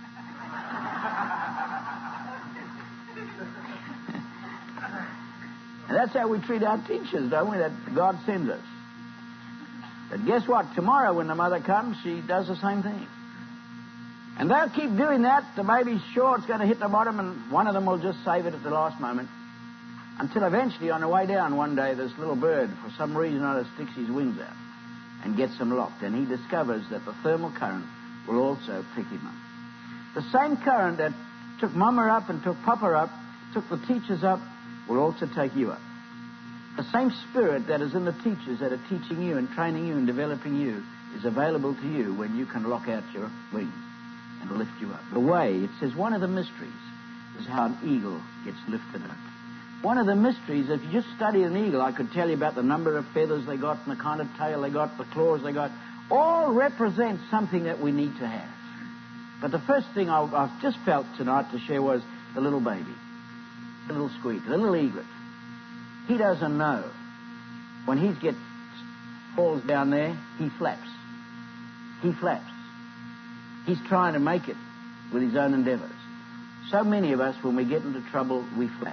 And that's how we treat our teachers, don't we? That God sends us. But guess what? Tomorrow when the mother comes, she does the same thing. And they'll keep doing that. The baby's sure it's going to hit the bottom, and one of them will just save it at the last moment. Until eventually, on the way down one day, this little bird, for some reason or other, sticks his wings out and gets them locked. And he discovers that the thermal current will also pick him up. The same current that took Mama up and took Papa up, took the teachers up, will also take you up. The same spirit that is in the teachers that are teaching you and training you and developing you is available to you when you can lock out your wings and lift you up. The way, it says, one of the mysteries is how an eagle gets lifted up. One of the mysteries, if you just study an eagle, I could tell you about the number of feathers they got and the kind of tail they got, the claws they got, all represent something that we need to have. But the first thing I've just felt tonight to share was the little baby, the little squeak, the little eaglet. He doesn't know. When he falls down there, he flaps. He flaps. He's trying to make it with his own endeavors. So many of us, when we get into trouble, we flap.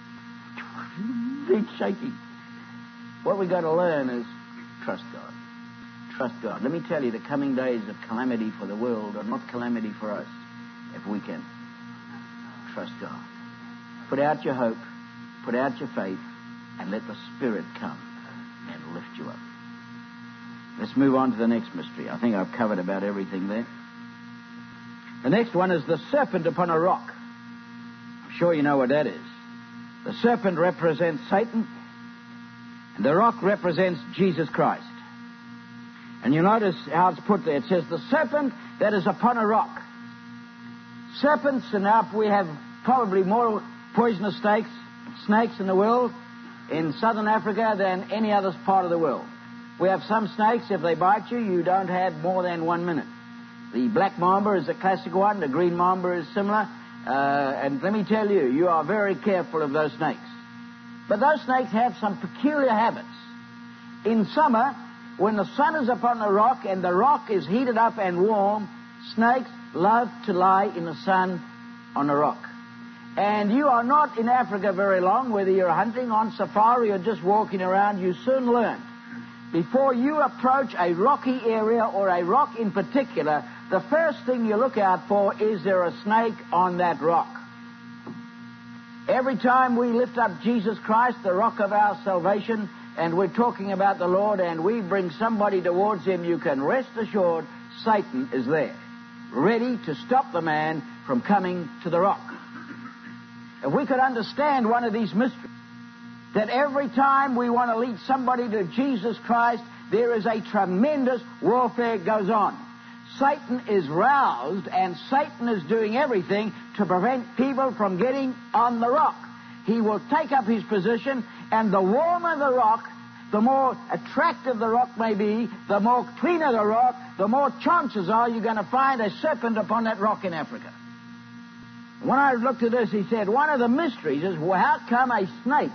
Big shaking. What we've got to learn is trust God. Trust God. Let me tell you, the coming days of calamity for the world are not calamity for us if we can trust God. Put out your hope, put out your faith, and let the Spirit come and lift you up. Let's move on to the next mystery. I think I've covered about everything there. The next one is the serpent upon a rock. I'm sure you know what that is. The serpent represents Satan, and the rock represents Jesus Christ. And you notice how it's put there. It says, the serpent that is upon a rock. Serpents, and now we have probably more poisonous snakes in the world in southern Africa than any other part of the world. We have some snakes, if they bite you, you don't have more than 1 minute. The black mamba is a classic one. The green mamba is similar. And let me tell you, you are very careful of those snakes. But those snakes have some peculiar habits. In summer, when the sun is upon the rock and the rock is heated up and warm, snakes love to lie in the sun on the rock. And you are not in Africa very long, whether you're hunting, on safari, or just walking around, you soon learn. Before you approach a rocky area or a rock in particular, the first thing you look out for, is there a snake on that rock? Every time we lift up Jesus Christ, the rock of our salvation, and we're talking about the Lord, and we bring somebody towards Him, you can rest assured Satan is there, ready to stop the man from coming to the rock. If we could understand one of these mysteries, that every time we want to lead somebody to Jesus Christ, there is a tremendous warfare goes on. Satan is roused, and Satan is doing everything to prevent people from getting on the rock. He will take up his position, and the warmer the rock, the more attractive the rock may be, the more cleaner the rock, the more chances are you're going to find a serpent upon that rock in Africa. When I looked at this, he said, one of the mysteries is, well, how come a snake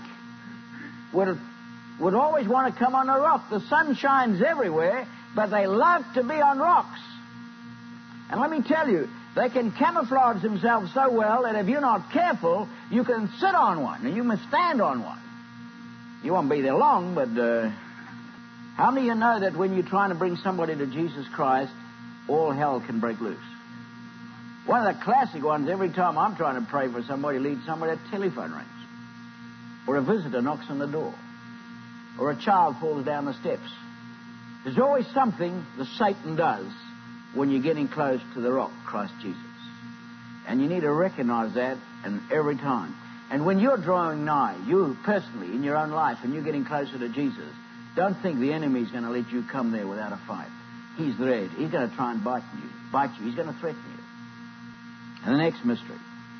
would always want to come on a rock? The sun shines everywhere, but they love to be on rocks. And let me tell you, they can camouflage themselves so well that if you're not careful, you can sit on one, and you must stand on one. You won't be there long, but how many of you know that when you're trying to bring somebody to Jesus Christ, all hell can break loose? One of the classic ones, every time I'm trying to pray for somebody, lead somebody, a telephone rings. Or a visitor knocks on the door. Or a child falls down the steps. There's always something that Satan does when you're getting close to the rock, Christ Jesus. And you need to recognize that and every time. And when you're drawing nigh, you personally, in your own life, and you're getting closer to Jesus, don't think the enemy's going to let you come there without a fight. He's there. He's going to try and bite you. He's going to threaten you. And the next mystery.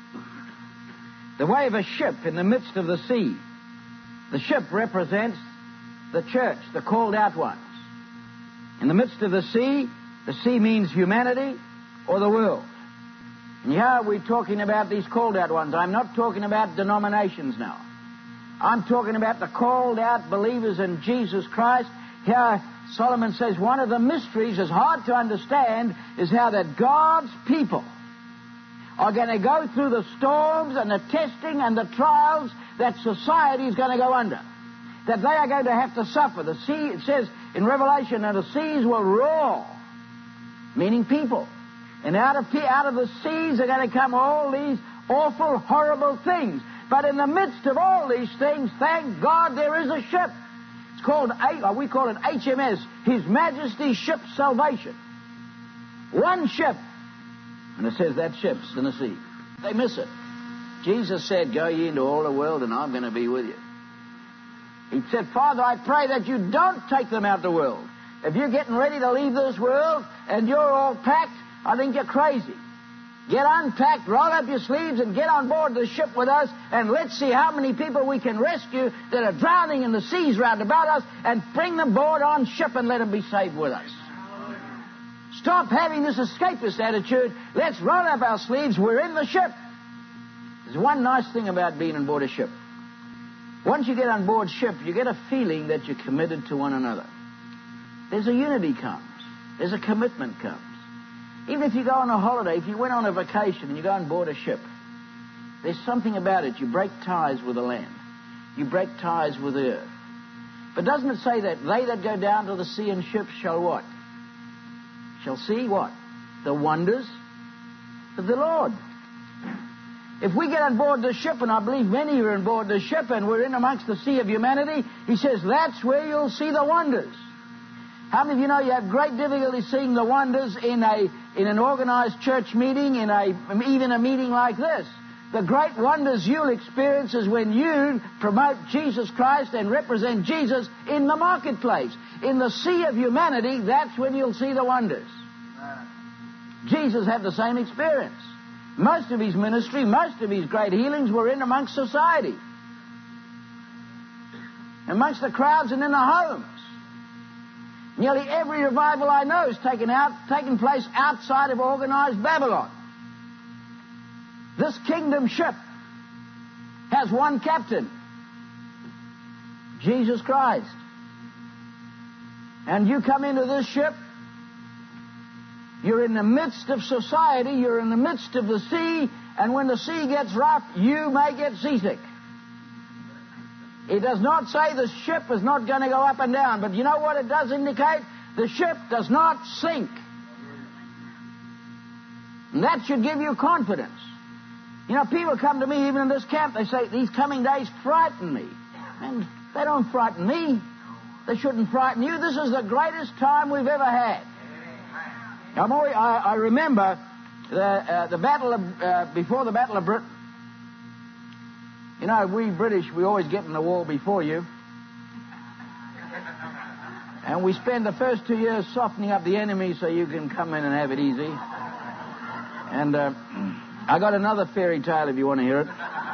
The way of a ship in the midst of the sea. The ship represents the church, the called out ones. In the midst of the sea means humanity or the world. And here we're talking about these called out ones. I'm not talking about denominations now. I'm talking about the called out believers in Jesus Christ. Here Solomon says one of the mysteries is hard to understand is how that God's people are going to go through the storms and the testing and the trials that society is going to go under. That they are going to have to suffer. The sea, it says in Revelation, that the seas will roar, meaning people. And out of the seas are going to come all these awful, horrible things. But in the midst of all these things, thank God there is a ship. It's called, we call it HMS, His Majesty's Ship Salvation. One ship. And it says that ship's in the sea. They miss it. Jesus said, go ye into all the world and I'm going to be with you. He said, Father, I pray that you don't take them out of the world. If you're getting ready to leave this world and you're all packed, I think you're crazy. Get unpacked, roll up your sleeves, and get on board the ship with us, and let's see how many people we can rescue that are drowning in the seas round about us, and bring them aboard on ship and let them be saved with us. Stop having this escapist attitude. Let's roll up our sleeves. We're in the ship. There's one nice thing about being on board a ship. Once you get on board ship, you get a feeling that you're committed to one another. There's a unity comes. There's a commitment comes. Even if you go on a holiday, if you went on a vacation and you go on board a ship, there's something about it. You break ties with the land. You break ties with the earth. But doesn't it say that they that go down to the sea in ships shall what? Shall see what? The wonders of the Lord. If we get on board the ship, and I believe many are on board the ship, and we're in amongst the sea of humanity, he says that's where you'll see the wonders. How many of you know you have great difficulty seeing the wonders in an organized church meeting, even a meeting like this? The great wonders you'll experience is when you promote Jesus Christ and represent Jesus in the marketplace. In the sea of humanity, that's when you'll see the wonders. Jesus had the same experience. Most of his ministry, most of his great healings were in amongst society. Amongst the crowds and in the homes. Nearly every revival I know is taken place outside of organized Babylon. This kingdom ship has one captain, Jesus Christ. And you come into this ship, you're in the midst of society, you're in the midst of the sea, and when the sea gets rough, you may get seasick. It does not say the ship is not going to go up and down, but you know what it does indicate? The ship does not sink. And that should give you confidence. You know, people come to me, even in this camp, they say, these coming days frighten me. And they don't frighten me. They shouldn't frighten you. This is the greatest time we've ever had. I remember The battle of, before the Battle of Britain, you know, we British, we always get in the war before you. And we spend the first 2 years softening up the enemy so you can come in and have it easy. And I got another fairy tale if you want to hear it.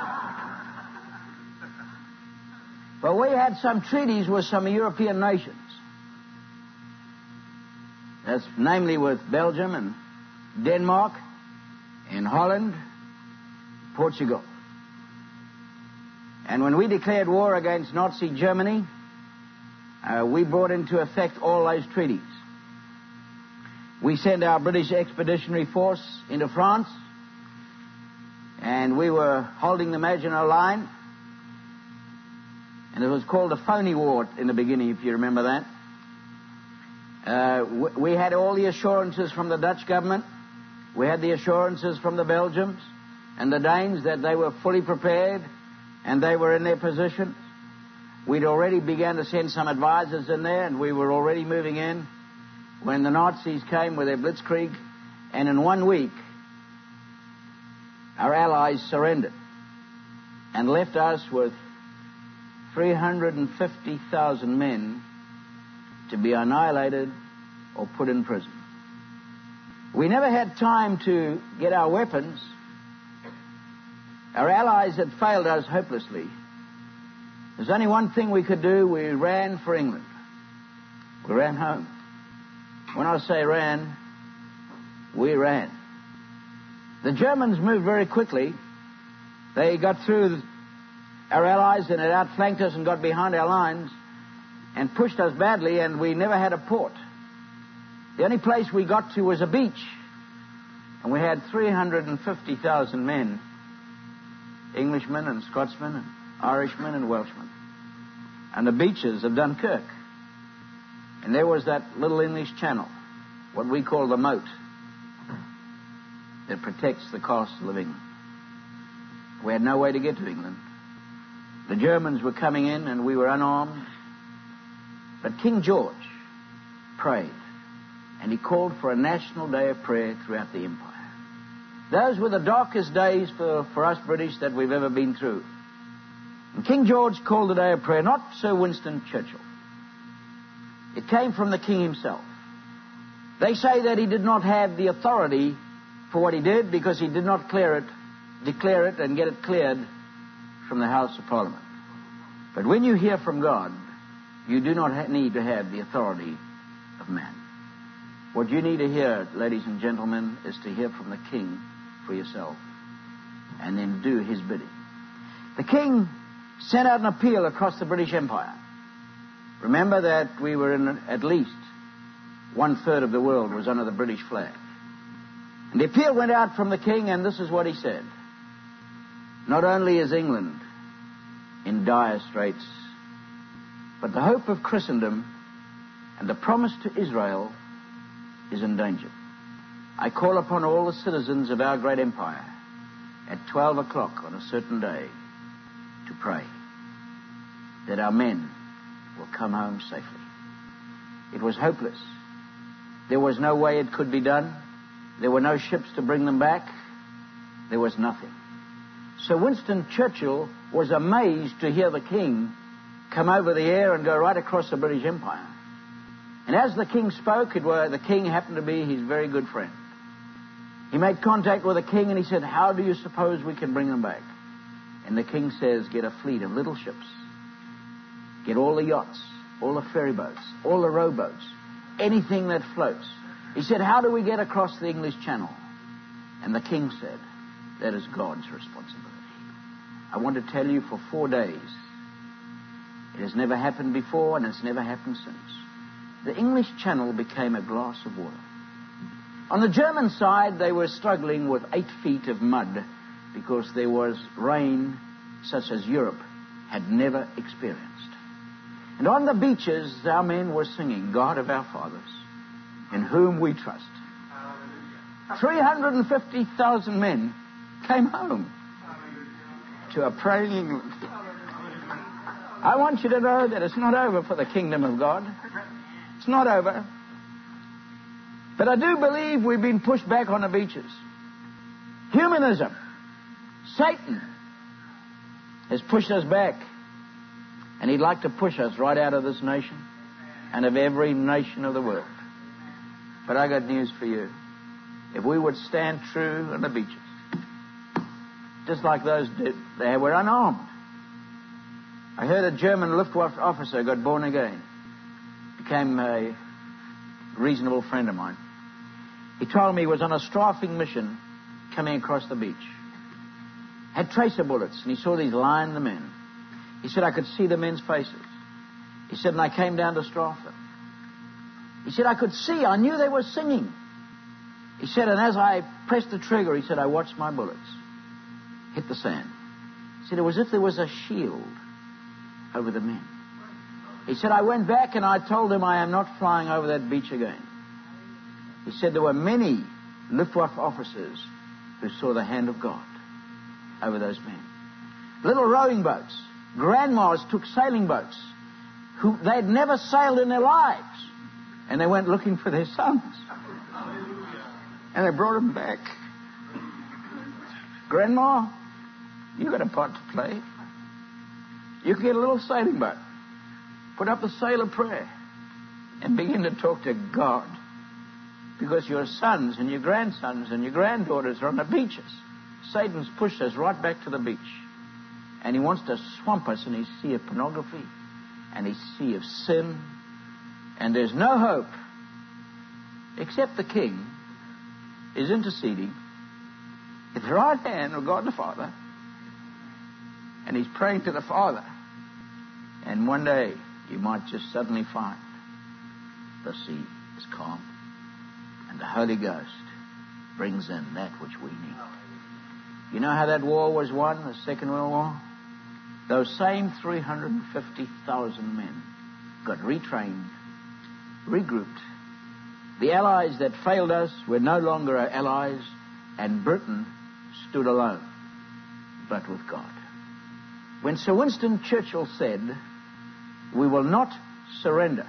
But we had some treaties with some European nations. That's namely with Belgium and Denmark and Holland, Portugal. And when we declared war against Nazi Germany, we brought into effect all those treaties. We sent our British Expeditionary Force into France, and we were holding the Maginot Line, and it was called the Phony War in the beginning, if you remember that. We had all the assurances from the Dutch government. We had the assurances from the Belgians and the Danes that they were fully prepared and they were in their positions. We'd already begun to send some advisors in there, and we were already moving in when the Nazis came with their blitzkrieg, and in 1 week our allies surrendered and left us with 350,000 men to be annihilated or put in prison. We never had time to get our weapons. Our allies had failed us hopelessly. There's only one thing we could do. We ran for England. We ran home. When I say ran, we ran. The Germans moved very quickly. They got through our allies and had outflanked us and got behind our lines and pushed us badly, and we never had a port. The only place we got to was a beach, and we had 350,000 men, Englishmen and Scotsmen and Irishmen and Welshmen, and the beaches of Dunkirk. And there was that little English channel, what we call the moat, that protects the castle of England. We had no way to get to England. The Germans were coming in and we were unarmed. But King George prayed, and he called for a national day of prayer throughout the empire. Those were the darkest days for us British that we've ever been through. And King George called the day of prayer, not Sir Winston Churchill. It came from the king himself. They say that he did not have the authority for what he did because he did not declare it and get it cleared from the House of Parliament. But when you hear from God, you do not need to have the authority of man. What you need to hear, ladies and gentlemen, is to hear from the king for yourself and then do his bidding. The king sent out an appeal across the British Empire. Remember that we were in at least 1/3 of the world was under the British flag. And the appeal went out from the king, and this is what he said. Not only is England in dire straits, but the hope of Christendom and the promise to Israel is in danger. I call upon all the citizens of our great empire at 12 o'clock on a certain day to pray that our men will come home safely. It was hopeless. There was no way it could be done. There were no ships to bring them back. There was nothing. Sir Winston Churchill was amazed to hear the king come over the air and go right across the British Empire. And as the king spoke, the king happened to be his very good friend. He made contact with the king and he said, "How do you suppose we can bring them back?" And the king says, "Get a fleet of little ships. Get all the yachts, all the ferry boats, all the rowboats, anything that floats." He said, "How do we get across the English Channel?" And the king said, "That is God's responsibility." I want to tell you, for 4 days, it has never happened before and it's never happened since. The English Channel became a glass of water. On the German side, they were struggling with 8 feet of mud because there was rain such as Europe had never experienced. And on the beaches, our men were singing, "God of our fathers, in whom we trust." 350,000 men came home to a praying England. I want you to know that it's not over for the kingdom of God. It's not over. But I do believe we've been pushed back on the beaches. Humanism. Satan has pushed us back. And he'd like to push us right out of this nation and of every nation of the world. But I got news for you. If we would stand true on the beaches, just like those did, they were unarmed. I heard a German Luftwaffe officer got born again. Became a reasonable friend of mine. He told me he was on a strafing mission coming across the beach. Had tracer bullets, and he saw these line the men. He said, I could see the men's faces. He said, and I came down to strafe them. He said, I could see, I knew they were singing. He said, and as I pressed the trigger, he said, I watched my bullets hit the sand. He said, it was as if there was a shield over the men. He said, I went back and I told them I am not flying over that beach again. He said, there were many Luftwaffe officers who saw the hand of God over those men. Little rowing boats. Grandmas took sailing boats who they'd never sailed in their lives. And they went looking for their sons. And they brought them back. Grandma, you got a part to play. You can get a little sailing boat. Put up the sail of prayer. And begin to talk to God. Because your sons and your grandsons and your granddaughters are on the beaches. Satan's pushed us right back to the beach. And he wants to swamp us in his sea of pornography and his sea of sin. And there's no hope except the King is interceding at the right hand of God the Father. And he's praying to the Father. And one day you might just suddenly find the sea is calm. And the Holy Ghost brings in that which we need. You know how that war was won, the Second World War? Those same 350,000 men got retrained, regrouped. The allies that failed us were no longer our allies, and Britain stood alone, but with God. When Sir Winston Churchill said, we will not surrender.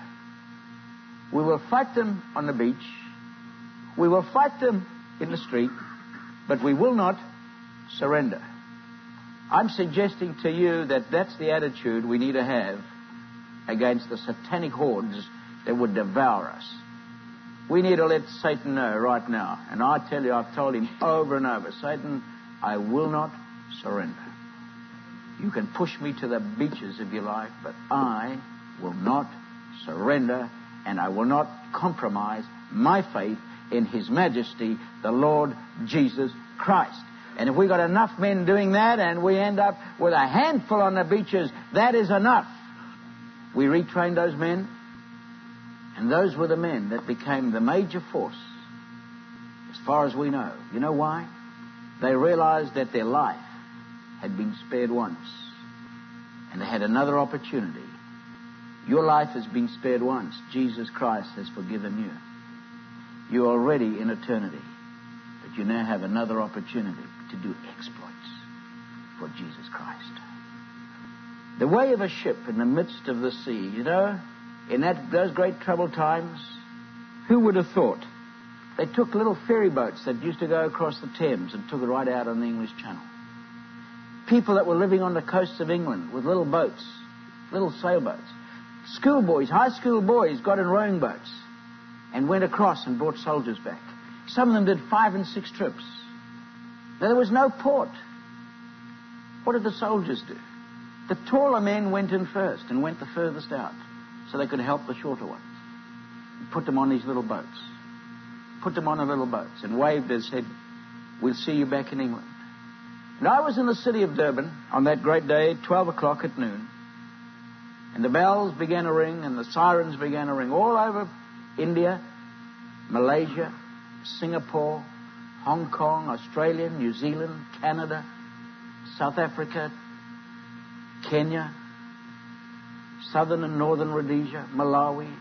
We will fight them on the beach. We will fight them in the street, but we will not surrender. I'm suggesting to you that that's the attitude we need to have against the satanic hordes that would devour us. We need to let Satan know right now. And I tell you, I've told him over and over, Satan, I will not surrender. You can push me to the beaches if you like, but I will not surrender, and I will not compromise my faith in His Majesty, the Lord Jesus Christ. And if we got enough men doing that and we end up with a handful on the beaches, that is enough. We retrained those men, and those were the men that became the major force, as far as we know. You know why? They realized that their life had been spared once, and they had another opportunity. Your life has been spared once. Jesus Christ has forgiven you. You're already in eternity, but you now have another opportunity to do exploits for Jesus Christ. The way of a ship in the midst of the sea, you know, in those great troubled times, who would have thought? They took little ferry boats that used to go across the Thames and took it right out on the English Channel. People that were living on the coasts of England with little boats, little sailboats. Schoolboys, high school boys got in rowing boats and went across and brought soldiers back. Some of them did 5 and 6 trips. Now, there was no port. What did the soldiers do? The taller men went in first and went the furthest out so they could help the shorter ones. And put them on these little boats. Put them on the little boats and waved and said, we'll see you back in England. And I was in the city of Durban on that great day, 12 o'clock at noon. And the bells began to ring and the sirens began to ring all over India, Malaysia, Singapore, Hong Kong, Australia, New Zealand, Canada, South Africa, Kenya, southern and northern Rhodesia, Malawi.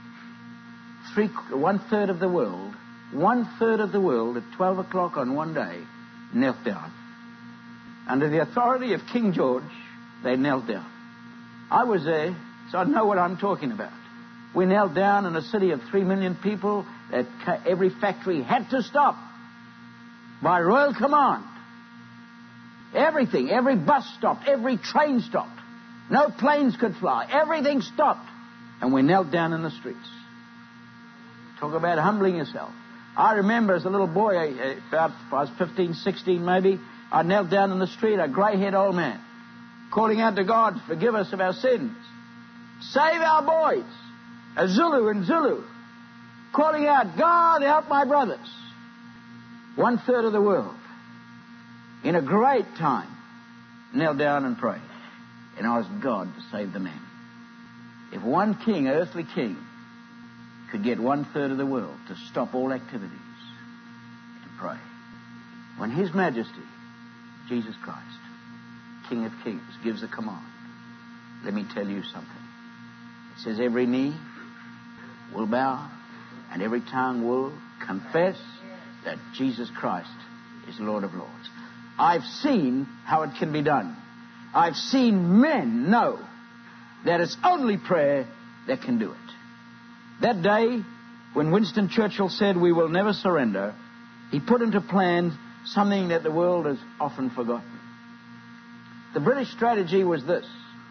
1/3 of the world, 1/3 of the world at 12 o'clock on one day knelt down. Under the authority of King George, they knelt down. I was there, so I know what I'm talking about. We knelt down in a city of 3 million people that every factory had to stop. by royal command. Everything, every bus stopped, every train stopped. No planes could fly. Everything stopped. And we knelt down in the streets. Talk about humbling yourself. I remember as a little boy, about I was 15, 16 maybe, I knelt down in the street, a grey-haired old man, calling out to God, forgive us of our sins. Save our boys. A Zulu in Zulu. Calling out, God, help my brothers. 1/3 of the world, in a great time, knelt down and prayed and asked God to save the man. If one king, an earthly king, could get 1/3 of the world to stop all activities and pray, when His Majesty, Jesus Christ, King of Kings, gives a command, let me tell you something. It says every knee will bow and every tongue will confess that Jesus Christ is Lord of Lords. I've seen how it can be done. I've seen men know that it's only prayer that can do it. That day, when Winston Churchill said we will never surrender, he put into plan something that the world has often forgotten. The British strategy was this.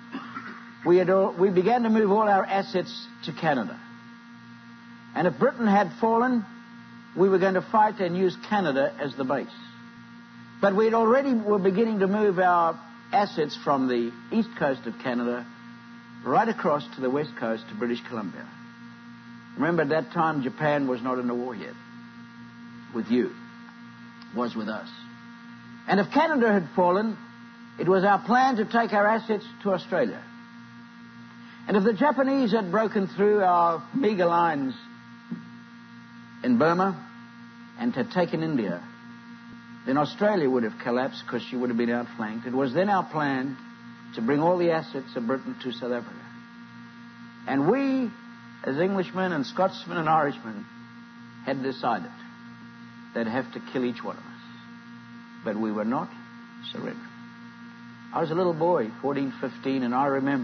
We began to move all our assets to Canada. And if Britain had fallen, we were going to fight and use Canada as the base. But we already were beginning to move our assets from the east coast of Canada right across to the west coast to British Columbia. Remember, at that time, Japan was not in the war yet with you. It was with us. And if Canada had fallen, it was our plan to take our assets to Australia. And if the Japanese had broken through our meager lines in Burma and had taken India, then Australia would have collapsed because she would have been outflanked. It was then our plan to bring all the assets of Britain to South Africa. And we, as Englishmen and Scotsmen and Irishmen, had decided they'd have to kill each one of us. But we were not surrendering. I was a little boy, 14, 15, and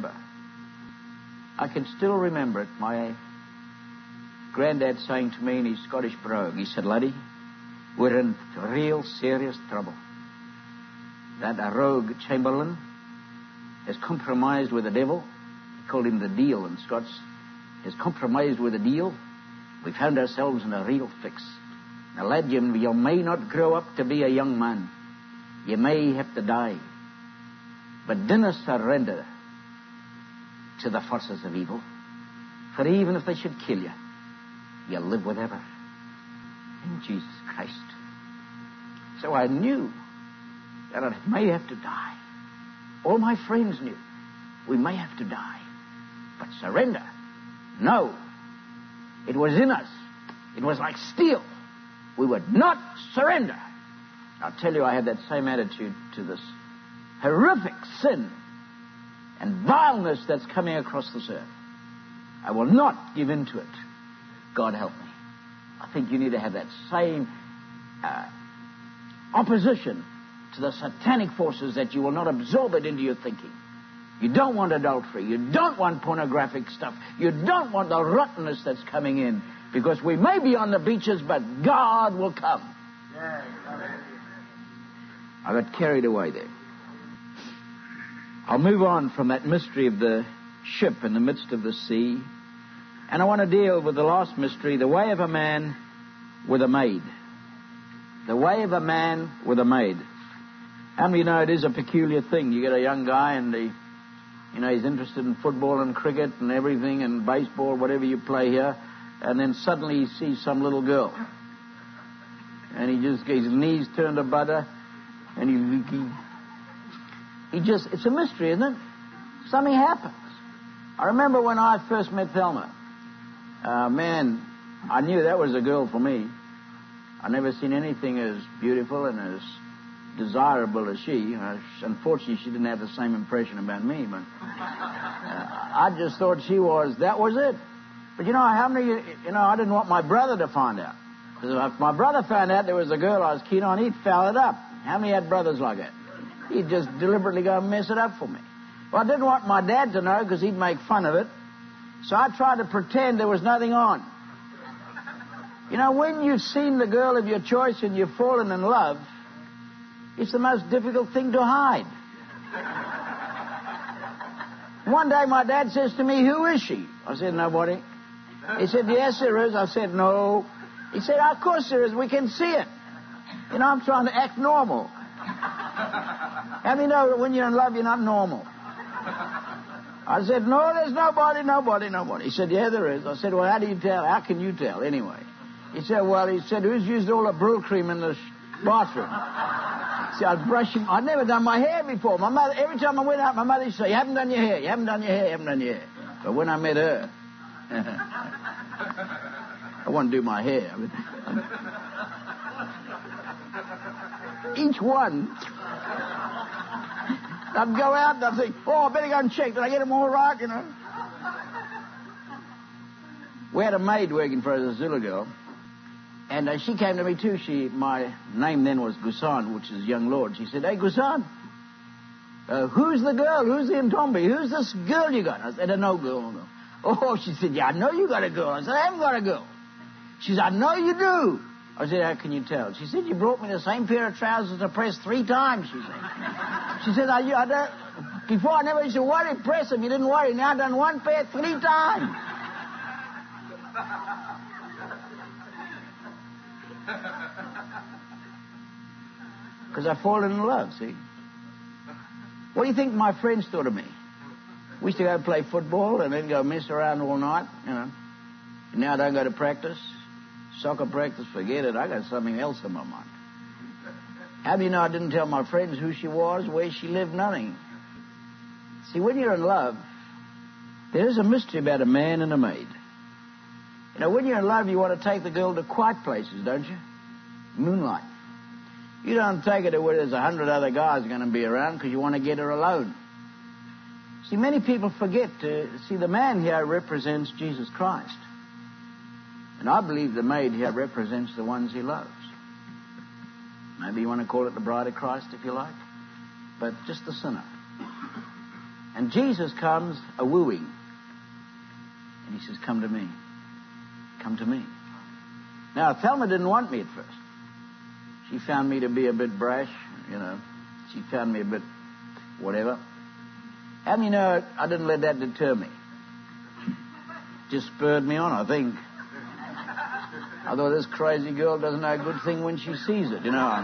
I can still remember it, my granddad saying to me in his Scottish brogue, he said, laddie, we're in real serious trouble. That a rogue Chamberlain has compromised with the devil. He called him the deal in Scots. Has compromised with the deal. We found ourselves in a real fix. Now, lad, you may not grow up to be a young man. You may have to die. But dinna surrender to the forces of evil. For even if they should kill you, you'll live forever in Jesus Christ. So I knew that I may have to die. All my friends knew we may have to die. But surrender, no. It was in us. It was like steel. We would not surrender. I'll tell you, I had that same attitude to this horrific sin and vileness that's coming across this earth. I will not give in to it. God help me. I think you need to have that same opposition to the satanic forces, that you will not absorb it into your thinking. You don't want adultery. You don't want pornographic stuff. You don't want the rottenness that's coming in, because we may be on the beaches, but God will come. I got carried away there. I'll move on from that mystery of the ship in the midst of the sea, and I want to deal with the last mystery, the way of a man with a maid. The way of a man with a maid. How many of you know it is a peculiar thing? You get a young guy and he's interested in football and cricket and everything and baseball, whatever you play here, and then suddenly he sees some little girl. And he just gets his knees turned to butter, and he just, it's a mystery, isn't it? Something happens. I remember when I first met Thelma. Man, I knew that was a girl for me. I'd never seen anything as beautiful and as desirable as she. Unfortunately, she didn't have the same impression about me, but I just thought that was it. But I didn't want my brother to find out. Because if my brother found out there was a girl I was keen on, he'd foul it up. How many had brothers like that? He'd just deliberately go and mess it up for me. Well, I didn't want my dad to know, because he'd make fun of it. So I tried to pretend there was nothing on. You know, when you've seen the girl of your choice and you've fallen in love, it's the most difficult thing to hide. One day my dad says to me, "Who is she?" I said, "Nobody." He said, "Yes, there is." I said, "No." He said, "Of course there is. We can see it." You know, I'm trying to act normal. And you know that when you're in love, you're not normal. I said, "No, there's nobody. He said, "Yeah, there is." I said, "Well, how do you tell? How can you tell anyway?" He said, "Who's used all the Brill cream in the bathroom?" See, I'd never done my hair before. My mother, every time I went out, my mother used to say, "You haven't done your hair, you haven't done your hair, you haven't done your hair." But when I met her, I want to do my hair. Each one, I'd go out and I'd think, "Oh, I better go and check. Did I get them all right, you know?" We had a maid working for us, a Zulu girl. And she came to me too. My name then was Gusan, which is young lord. She said, "Hey, Gusan, who's the girl? Who's the Ntombi? Who's this girl you got?" I said, "No girl, no." "Oh," she said, "Yeah, I know you got a girl." I said, "I haven't got a girl." She said, "I know you do." I said, "How can you tell?" She said, "You brought me the same pair of trousers to press 3 times," she said. She said, I don't, "Before I never used to worry, press them. You didn't worry. Now I've done one pair 3 times." Because I've fallen in love, see. What do you think my friends thought of me? We used to go play football and then go mess around all night, you know. And now I don't go to practice. Soccer practice, forget it. I got something else in my mind. How do you know I didn't tell my friends who she was, where she lived, nothing? See, when you're in love, there's a mystery about a man and a maid. You know, when you're in love, you want to take the girl to quiet places, don't you? Moonlight. You don't take her to where there's 100 other guys going to be around because you want to get her alone. See, many people forget to see the man here represents Jesus Christ. And I believe the maid here represents the ones he loves. Maybe you want to call it the bride of Christ if you like, but just the sinner. And Jesus comes a-wooing. And he says, "Come to me. Come to me." Now, Thelma didn't want me at first. She found me to be a bit brash, you know. She found me a bit whatever. How many know I didn't let that deter me? Just spurred me on, I think. I thought, this crazy girl doesn't know a good thing when she sees it, you know.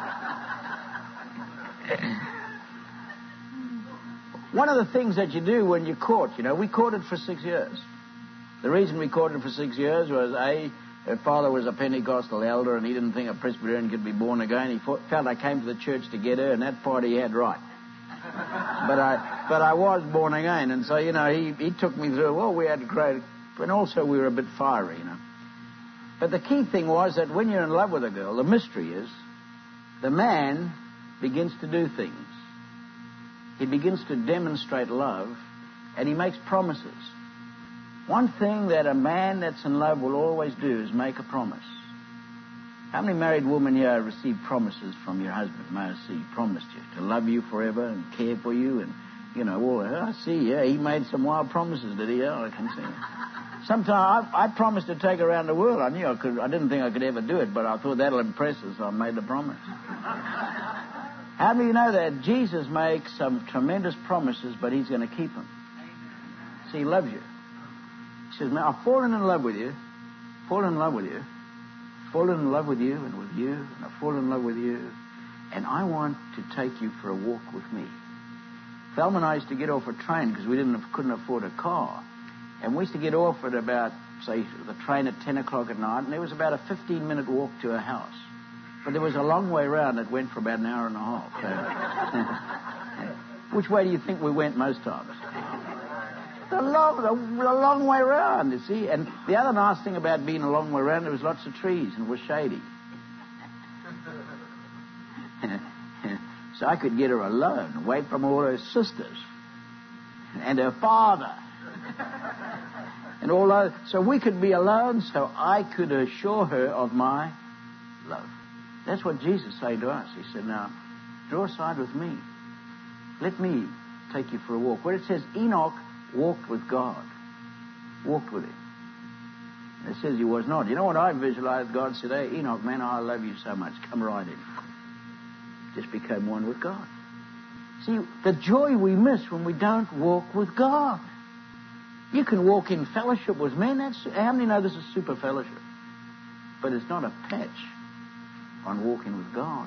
One of the things that you do when you court, you know, we courted for 6 years. The reason we courted for 6 years was, her father was a Pentecostal elder and he didn't think a Presbyterian could be born again. He felt I came to the church to get her, and that part he had right. But I was born again, and so, you know, he took me through. Well, we had great, and also we were a bit fiery, you know. But the key thing was that when you're in love with a girl, the mystery is the man begins to do things. He begins to demonstrate love, and he makes promises. One thing that a man that's in love will always do is make a promise. How many married women here receive promises from your husband? May I see, he promised you to love you forever and care for you, and, you know, well, I see, yeah, he made some wild promises, did he? Yeah, I can see. Sometimes I promised to take her around the world. I knew I could. I didn't think I could ever do it, but I thought that'll impress her, so I made the promise. How do you know that Jesus makes some tremendous promises, but he's going to keep them? See, he loves you. He says, "Man, I've fallen in love with you, fallen in love with you, fallen in love with you and with you, and I've fallen in love with you, and I want to take you for a walk with me." Thelma and I used to get off a train because we couldn't afford a car. And we used to get off at about, say, the train at 10 o'clock at night, and there was about a 15-minute walk to her house. But there was a long way round that went for about an hour and a half. Which way do you think we went most times? The long way round, you see. And the other nice thing about being a long way round, there was lots of trees and it was shady. So I could get her alone, away from all her sisters and her father. And all those, so we could be alone, so I could assure her of my love. That's what Jesus said to us. He said, "Now, draw aside with me. Let me take you for a walk." Where it says Enoch walked with God, walked with him. It says he was not. You know what I visualized? God said, hey, Enoch, man, I love you so much. Come right in. Just became one with God. See, the joy we miss when we don't walk with God. You can walk in fellowship with men. How many know this is super fellowship? But it's not a patch on walking with God.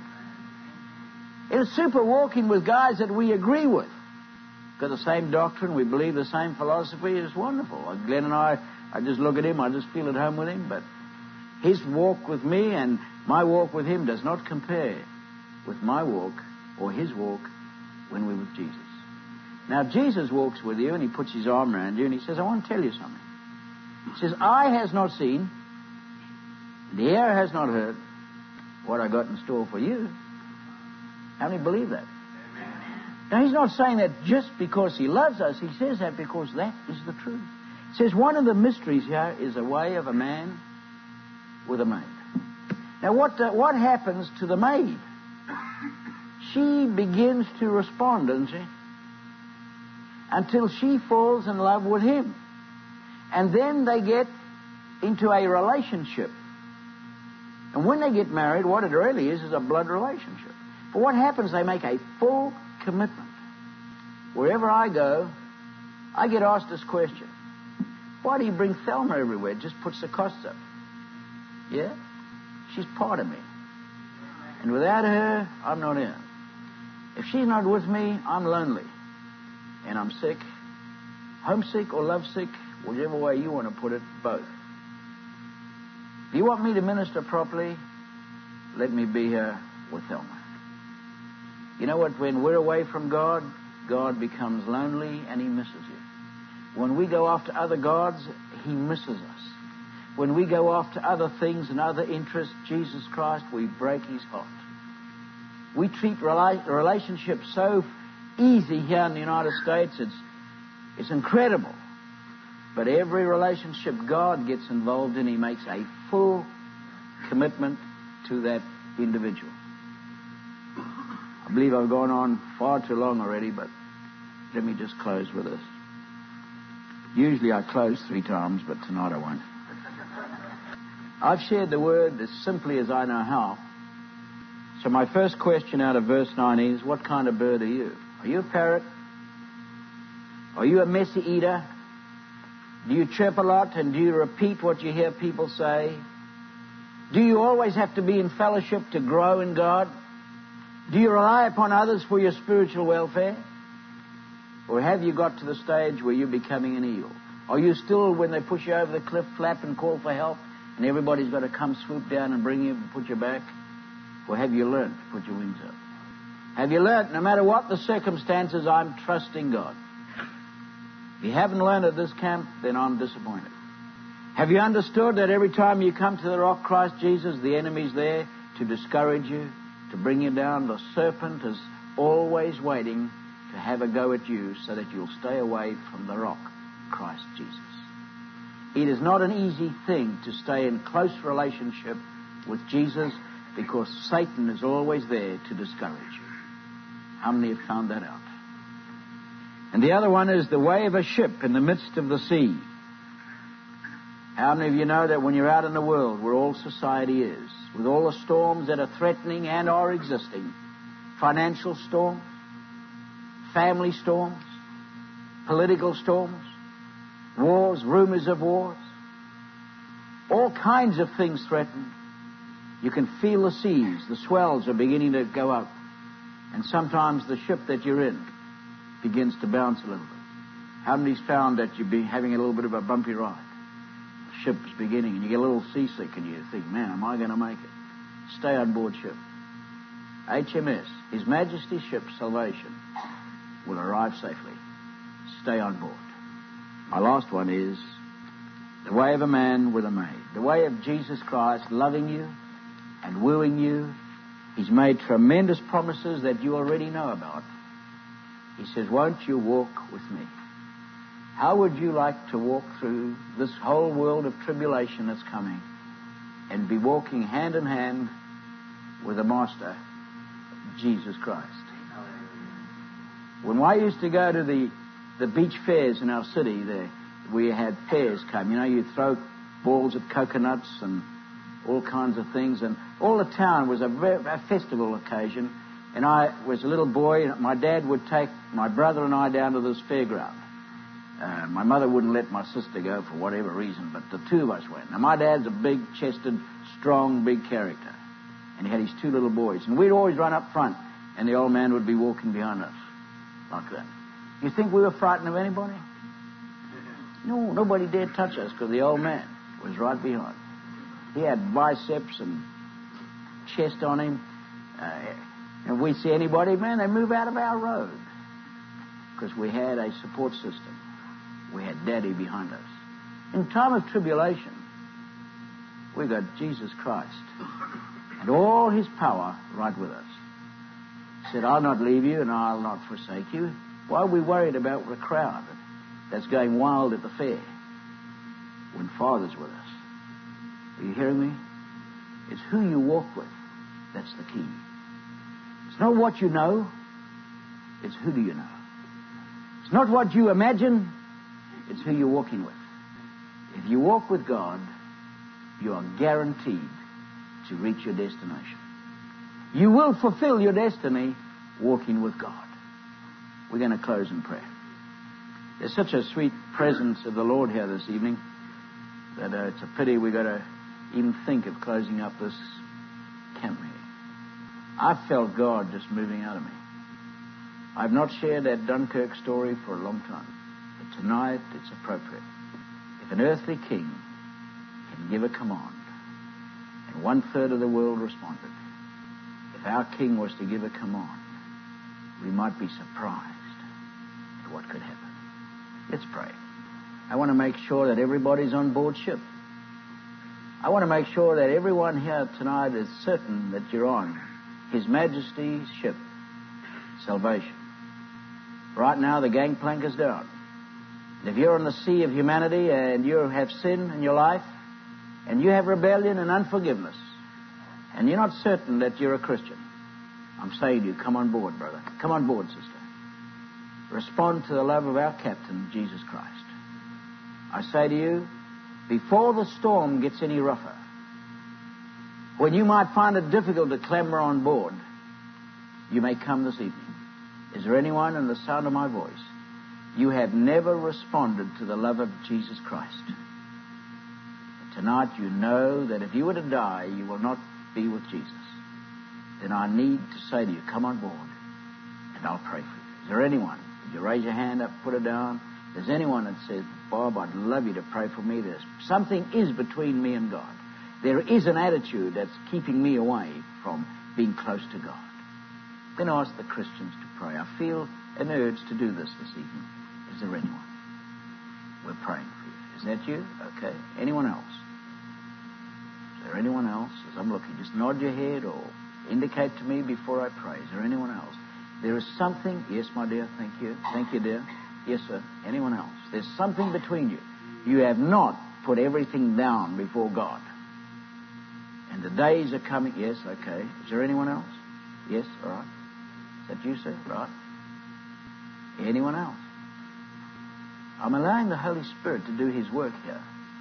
It's super walking with guys that we agree with. Got the same doctrine, we believe the same philosophy. It's wonderful. Like Glenn and I just look at him, I just feel at home with him. But his walk with me and my walk with him does not compare with my walk or his walk when we're with Jesus. Now, Jesus walks with you and he puts his arm around you and he says, I want to tell you something. He says, eye has not seen, the ear has not heard what I got in store for you. How many believe that? Now, he's not saying that just because he loves us. He says that because that is the truth. He says one of the mysteries here is a way of a man with a maid. Now, what happens to the maid? She begins to respond, doesn't she? Until she falls in love with him. And then they get into a relationship. And when they get married, what it really is a blood relationship. But what happens, they make a full commitment. Wherever I go, I get asked this question. Why do you bring Thelma everywhere? It just puts the costs up. Yeah? She's part of me. And without her, I'm not in. If she's not with me, I'm lonely. And I'm sick. Homesick or lovesick, whichever way you want to put it, both. If you want me to minister properly, let me be here with Thelma. You know what? When we're away from God, God becomes lonely and he misses you. When we go after other gods, he misses us. When we go after other things and other interests, Jesus Christ, we break his heart. We treat relationships so easy here in the United States. It's incredible. But every relationship God gets involved in, he makes a full commitment to that individual. I believe I've gone on far too long already, but let me just close with this. Usually I close 3 times, but tonight I won't. I've shared the word as simply as I know how. So my first question out of verse 9 is, what kind of bird are you? Are you a parrot? Are you a messy eater? Do you chirp a lot and do you repeat what you hear people say? Do you always have to be in fellowship to grow in God? Do you rely upon others for your spiritual welfare? Or have you got to the stage where you're becoming an eel? Are you still, when they push you over the cliff, flap and call for help, and everybody's got to come swoop down and bring you and put you back? Or have you learned to put your wings up? Have you learned, no matter what the circumstances, I'm trusting God? If you haven't learned at this camp, then I'm disappointed. Have you understood that every time you come to the rock, Christ Jesus, the enemy's there to discourage you, to bring you down? The serpent is always waiting to have a go at you so that you'll stay away from the rock, Christ Jesus. It is not an easy thing to stay in close relationship with Jesus because Satan is always there to discourage you. How many have found that out? And the other one is the way of a ship in the midst of the sea. How many of you know that when you're out in the world, where all society is, with all the storms that are threatening and are existing, financial storms, family storms, political storms, wars, rumors of wars, all kinds of things threaten. You can feel the seas, the swells are beginning to go up. And sometimes the ship that you're in begins to bounce a little bit. How many's found that you've been having a little bit of a bumpy ride? The ship's beginning and you get a little seasick and you think, man, am I going to make it? Stay on board ship. HMS, His Majesty's Ship Salvation, will arrive safely. Stay on board. My last one is the way of a man with a maid. The way of Jesus Christ loving you and wooing you. He's made tremendous promises that you already know about. He says, won't you walk with me? How would you like to walk through this whole world of tribulation that's coming and be walking hand in hand with the Master, Jesus Christ? When I used to go to the beach fairs in our city, we had fairs come. You know, you throw balls of coconuts and all kinds of things. And all the town was a festival occasion. And I was a little boy. My dad would take my brother and I down to this fairground. My mother wouldn't let my sister go for whatever reason, but the two of us went. Now, my dad's a big-chested, strong, big character. And he had his two little boys. And we'd always run up front, and the old man would be walking behind us like that. You think we were frightened of anybody? No, nobody dared touch us because the old man was right behind. He had biceps and chest on him. And if we see anybody, man, they move out of our road because we had a support system. We had Daddy behind us. In time of tribulation, we got Jesus Christ and all his power right with us. He said, I'll not leave you and I'll not forsake you. Why are we worried about the crowd that's going wild at the fair when Father's with us? Are you hearing me? It's who you walk with that's the key. It's not what you know, it's who do you know. It's not what you imagine, it's who you're walking with. If you walk with God, you are guaranteed to reach your destination. You will fulfill your destiny walking with God. We're going to close in prayer. There's such a sweet presence of the Lord here this evening that it's a pity we've got to even think of closing up this camp meeting. I felt God just moving out of me. I've not shared that Dunkirk story for a long time, but tonight it's appropriate. If an earthly king can give a command and 1/3 of the world responded, if our king was to give a command, we might be surprised at what could happen. Let's pray. I want to make sure that everybody's on board ship. I want to make sure that everyone here tonight is certain that you're on His Majesty's ship, salvation. Right now, the gangplank is down. If you're on the sea of humanity and you have sin in your life, and you have rebellion and unforgiveness, and you're not certain that you're a Christian, I'm saying to you, come on board, brother. Come on board, sister. Respond to the love of our captain, Jesus Christ. I say to you, before the storm gets any rougher, when you might find it difficult to clamber on board, you may come this evening. Is there anyone in the sound of my voice? You have never responded to the love of Jesus Christ. But tonight you know that if you were to die, you will not be with Jesus. Then I need to say to you, come on board, and I'll pray for you. Is there anyone? Would you raise your hand up, put it down? If there's anyone that says, Bob, I'd love you to pray for me. There's something is between me and God. There is an attitude that's keeping me away from being close to God. Then ask the Christians to pray. I feel an urge to do this evening. Is there anyone? We're praying for you. Is that you? Okay. Anyone else? Is there anyone else? As I'm looking, just nod your head or indicate to me before I pray. Is there anyone else? There is something. Yes, my dear. Thank you. Thank you, dear. Yes, sir. Anyone else? There's something between you. You have not put everything down before God. And the days are coming. Yes, okay. Is there anyone else? Yes, all right. Is that you, sir? Right. Anyone else? I'm allowing the Holy Spirit to do His work here.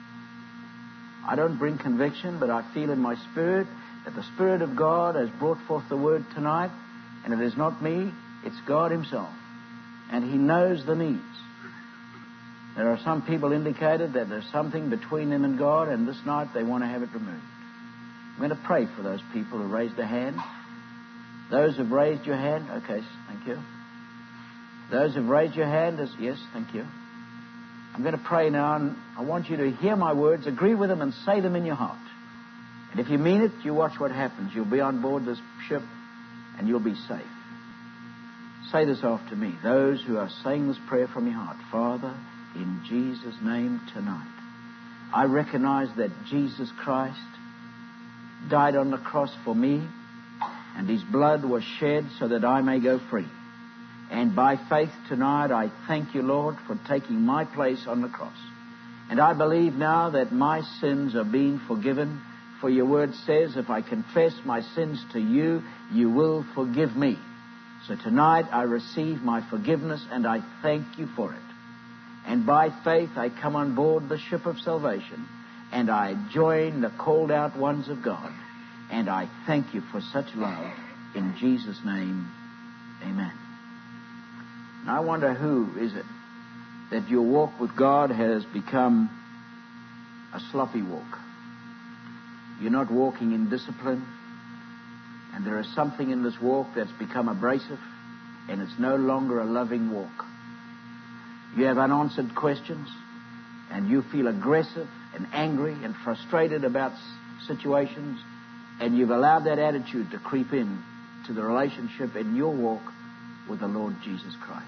I don't bring conviction, but I feel in my spirit that the Spirit of God has brought forth the word tonight, and it is not me, it's God Himself. And He knows the needs. There are some people indicated that there's something between them and God, and this night they want to have it removed. I'm going to pray for those people who raised their hand. Those who've raised your hand, okay, thank you. Those who've raised your hand, yes, thank you. I'm going to pray now, and I want you to hear my words, agree with them, and say them in your heart. And if you mean it, you watch what happens. You'll be on board this ship, and you'll be safe. Say this after me. Those who are saying this prayer from your heart, Father, in Jesus' name tonight, I recognize that Jesus Christ died on the cross for me, and His blood was shed so that I may go free. And by faith tonight, I thank you, Lord, for taking my place on the cross. And I believe now that my sins are being forgiven, for your word says, if I confess my sins to you, you will forgive me. So tonight I receive my forgiveness, and I thank you for it. And by faith I come on board the ship of salvation, and I join the called out ones of God. And I thank you for such love. In Jesus' name, amen. And I wonder who is it that your walk with God has become a sloppy walk. You're not walking in discipline, and there is something in this walk that's become abrasive, and it's no longer a loving walk. You have unanswered questions, and you feel aggressive and angry and frustrated about situations, and you've allowed that attitude to creep in to the relationship in your walk with the Lord Jesus Christ.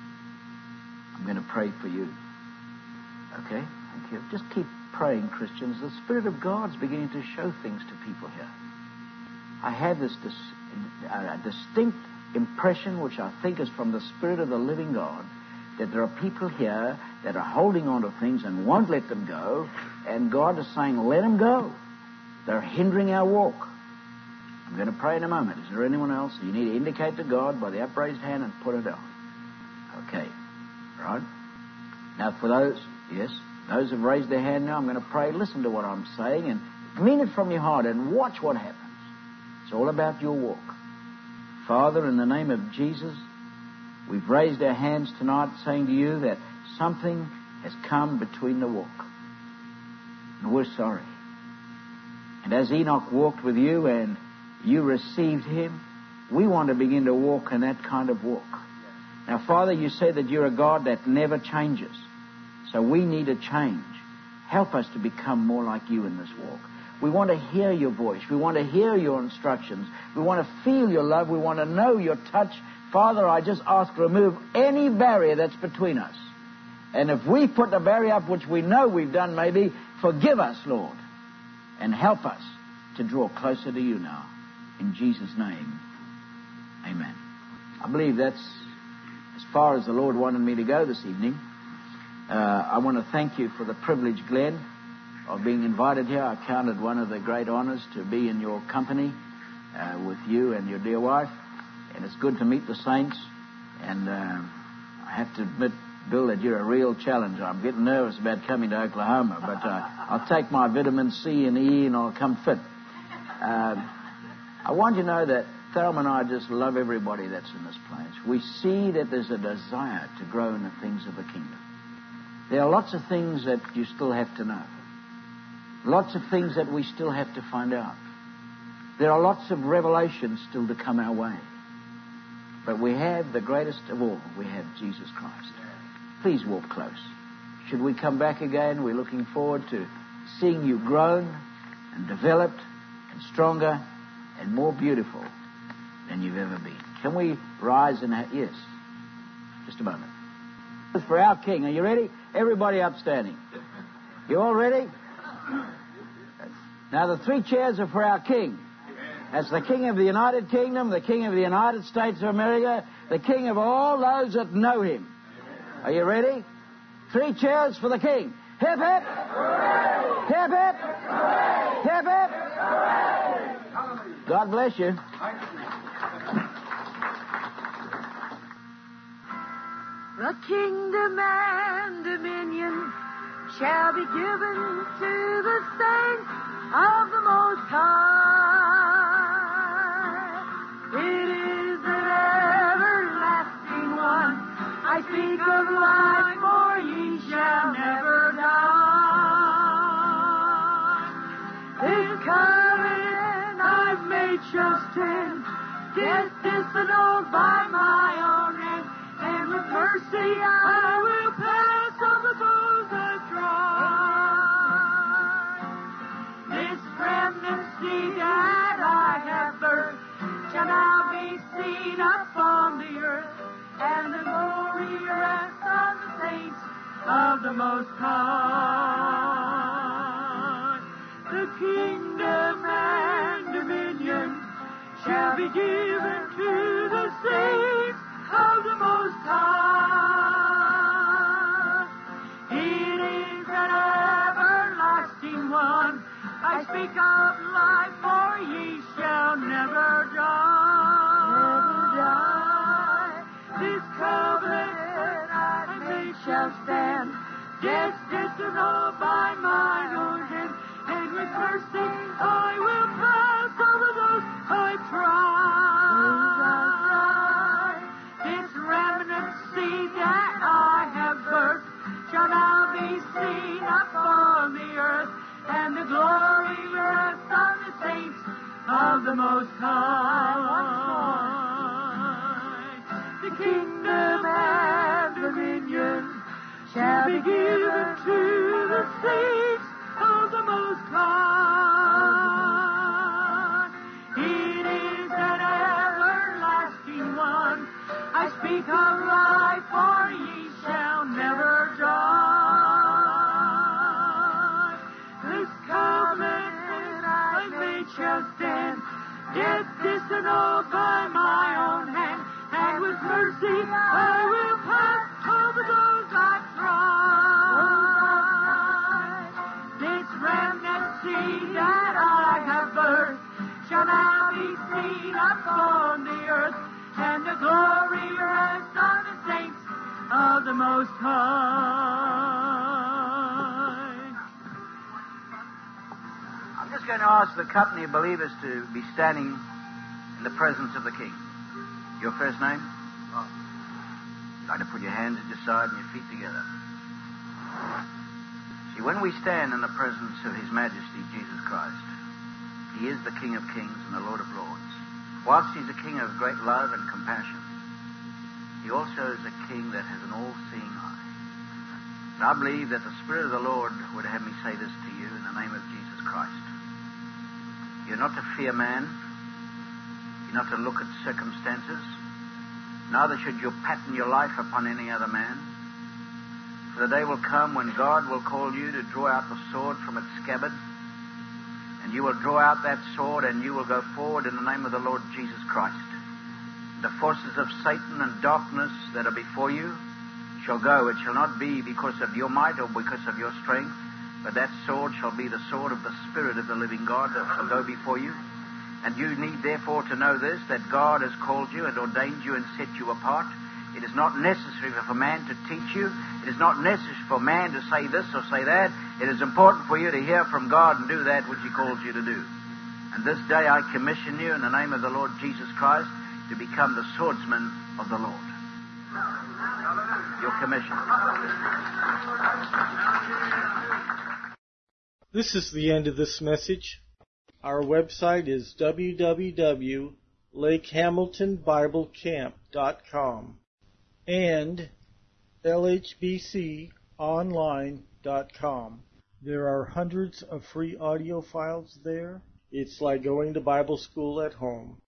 I'm going to pray for you. Okay? Thank you. Just keep praying, Christians. The Spirit of God's beginning to show things to people here. I have this distinct impression, which I think is from the Spirit of the living God, that there are people here that are holding on to things and won't let them go, and God is saying, let them go. They're hindering our walk. I'm going to pray in a moment. Is there anyone else? You need to indicate to God by the upraised hand and put it down. Okay. Right? Now for those who have raised their hand now, I'm going to pray. Listen to what I'm saying and mean it from your heart and watch what happens. It's all about your walk. Father, in the name of Jesus, we've raised our hands tonight saying to you that something has come between the walk. And we're sorry. And as Enoch walked with you and you received him, we want to begin to walk in that kind of walk. Now, Father, you say that you're a God that never changes. So we need to change. Help us to become more like you in this walk. We want to hear your voice. We want to hear your instructions. We want to feel your love. We want to know your touch. Father, I just ask, remove any barrier that's between us. And if we put the barrier up, which we know we've done maybe, forgive us, Lord. And help us to draw closer to you now. In Jesus' name, amen. I believe that's as far as the Lord wanted me to go this evening. I want to thank you for the privilege, Glenn, of being invited here. I count it one of the great honors to be in your company with you and your dear wife. And it's good to meet the saints. And I have to admit, Bill, that you're a real challenger. I'm getting nervous about coming to Oklahoma, but I'll take my vitamin C and E and I'll come fit. I want you to know that Thelma and I just love everybody that's in this place. We see that there's a desire to grow in the things of the kingdom. There are lots of things that you still have to know. Lots of things that we still have to find out. There are lots of revelations still to come our way. But we have the greatest of all. We have Jesus Christ. Please walk close. Should we come back again, we're looking forward to seeing you grown and developed and stronger and more beautiful than you've ever been. Can we rise and yes, just a moment. For our King. Are you ready? Everybody upstanding. You all ready? Now the 3 chairs are for our King. That's the King of the United Kingdom, the King of the United States of America, the King of all those that know him. Are you ready? 3 chairs for the King. Hip, hip. Hooray! Hip, hip. Hooray! Hip, hip. Hooray! God bless you. The kingdom and dominion shall be given to the saints of the Most High. It is an everlasting one. I speak of life, for ye shall never die. This covenant I've made shall stand, yes, disannulled by my own hand. And with mercy I will pass over those that try. This remnant seed that I have birthed shall now be seen upon the earth, and the glory rests on the saints of the Most High. The kingdom and dominion shall be given to the saints of the Most High. It is an everlasting one. I speak of life, for ye shall never die. This covenant I made shall stand, yes, disannulled by mine own hand. and with mercy I will pass over those I tried. This remnant seed that I have birthed shall now be seen upon the earth, and the glory rests on the saints of the Most High. The kingdom and dominion shall be given to the saints of the Most High. It is an everlasting one. I speak of life, for ye shall never die. This covenant I made shall stand. Death disannulled by my own hand, and with mercy I will pass over those I tried. This remnant seed that I have birthed shall now be seen upon the earth, and the glory rests on the saints of the Most High. I'm just going to ask the company of believers to be standing in the presence of the King. Your first name? You'd like to put your hands at your side and your feet together. See, when we stand in the presence of His Majesty, Jesus Christ, He is the King of Kings and the Lord of Lords. Whilst He's a King of great love and compassion, He also is a King that has an all-seeing eye. And I believe that the Spirit of the Lord would have me say this to you in the name of Jesus Christ. You're not to fear man. You're not to look at circumstances. Neither should you pattern your life upon any other man. For the day will come when God will call you to draw out the sword from its scabbard. And you will draw out that sword and you will go forward in the name of the Lord Jesus Christ. The forces of Satan and darkness that are before you shall go. It shall not be because of your might or because of your strength, but that sword shall be the sword of the Spirit of the living God that shall go before you. And you need therefore to know this, that God has called you and ordained you and set you apart. It is not necessary for man to teach you. It is not necessary for man to say this or say that. It is important for you to hear from God and do that which He calls you to do. And this day I commission you in the name of the Lord Jesus Christ to become the swordsman of the Lord. Your commission. This is the end of this message. Our website is www.lakehamiltonbiblecamp.com and lhbconline.com. There are hundreds of free audio files there. It's like going to Bible school at home.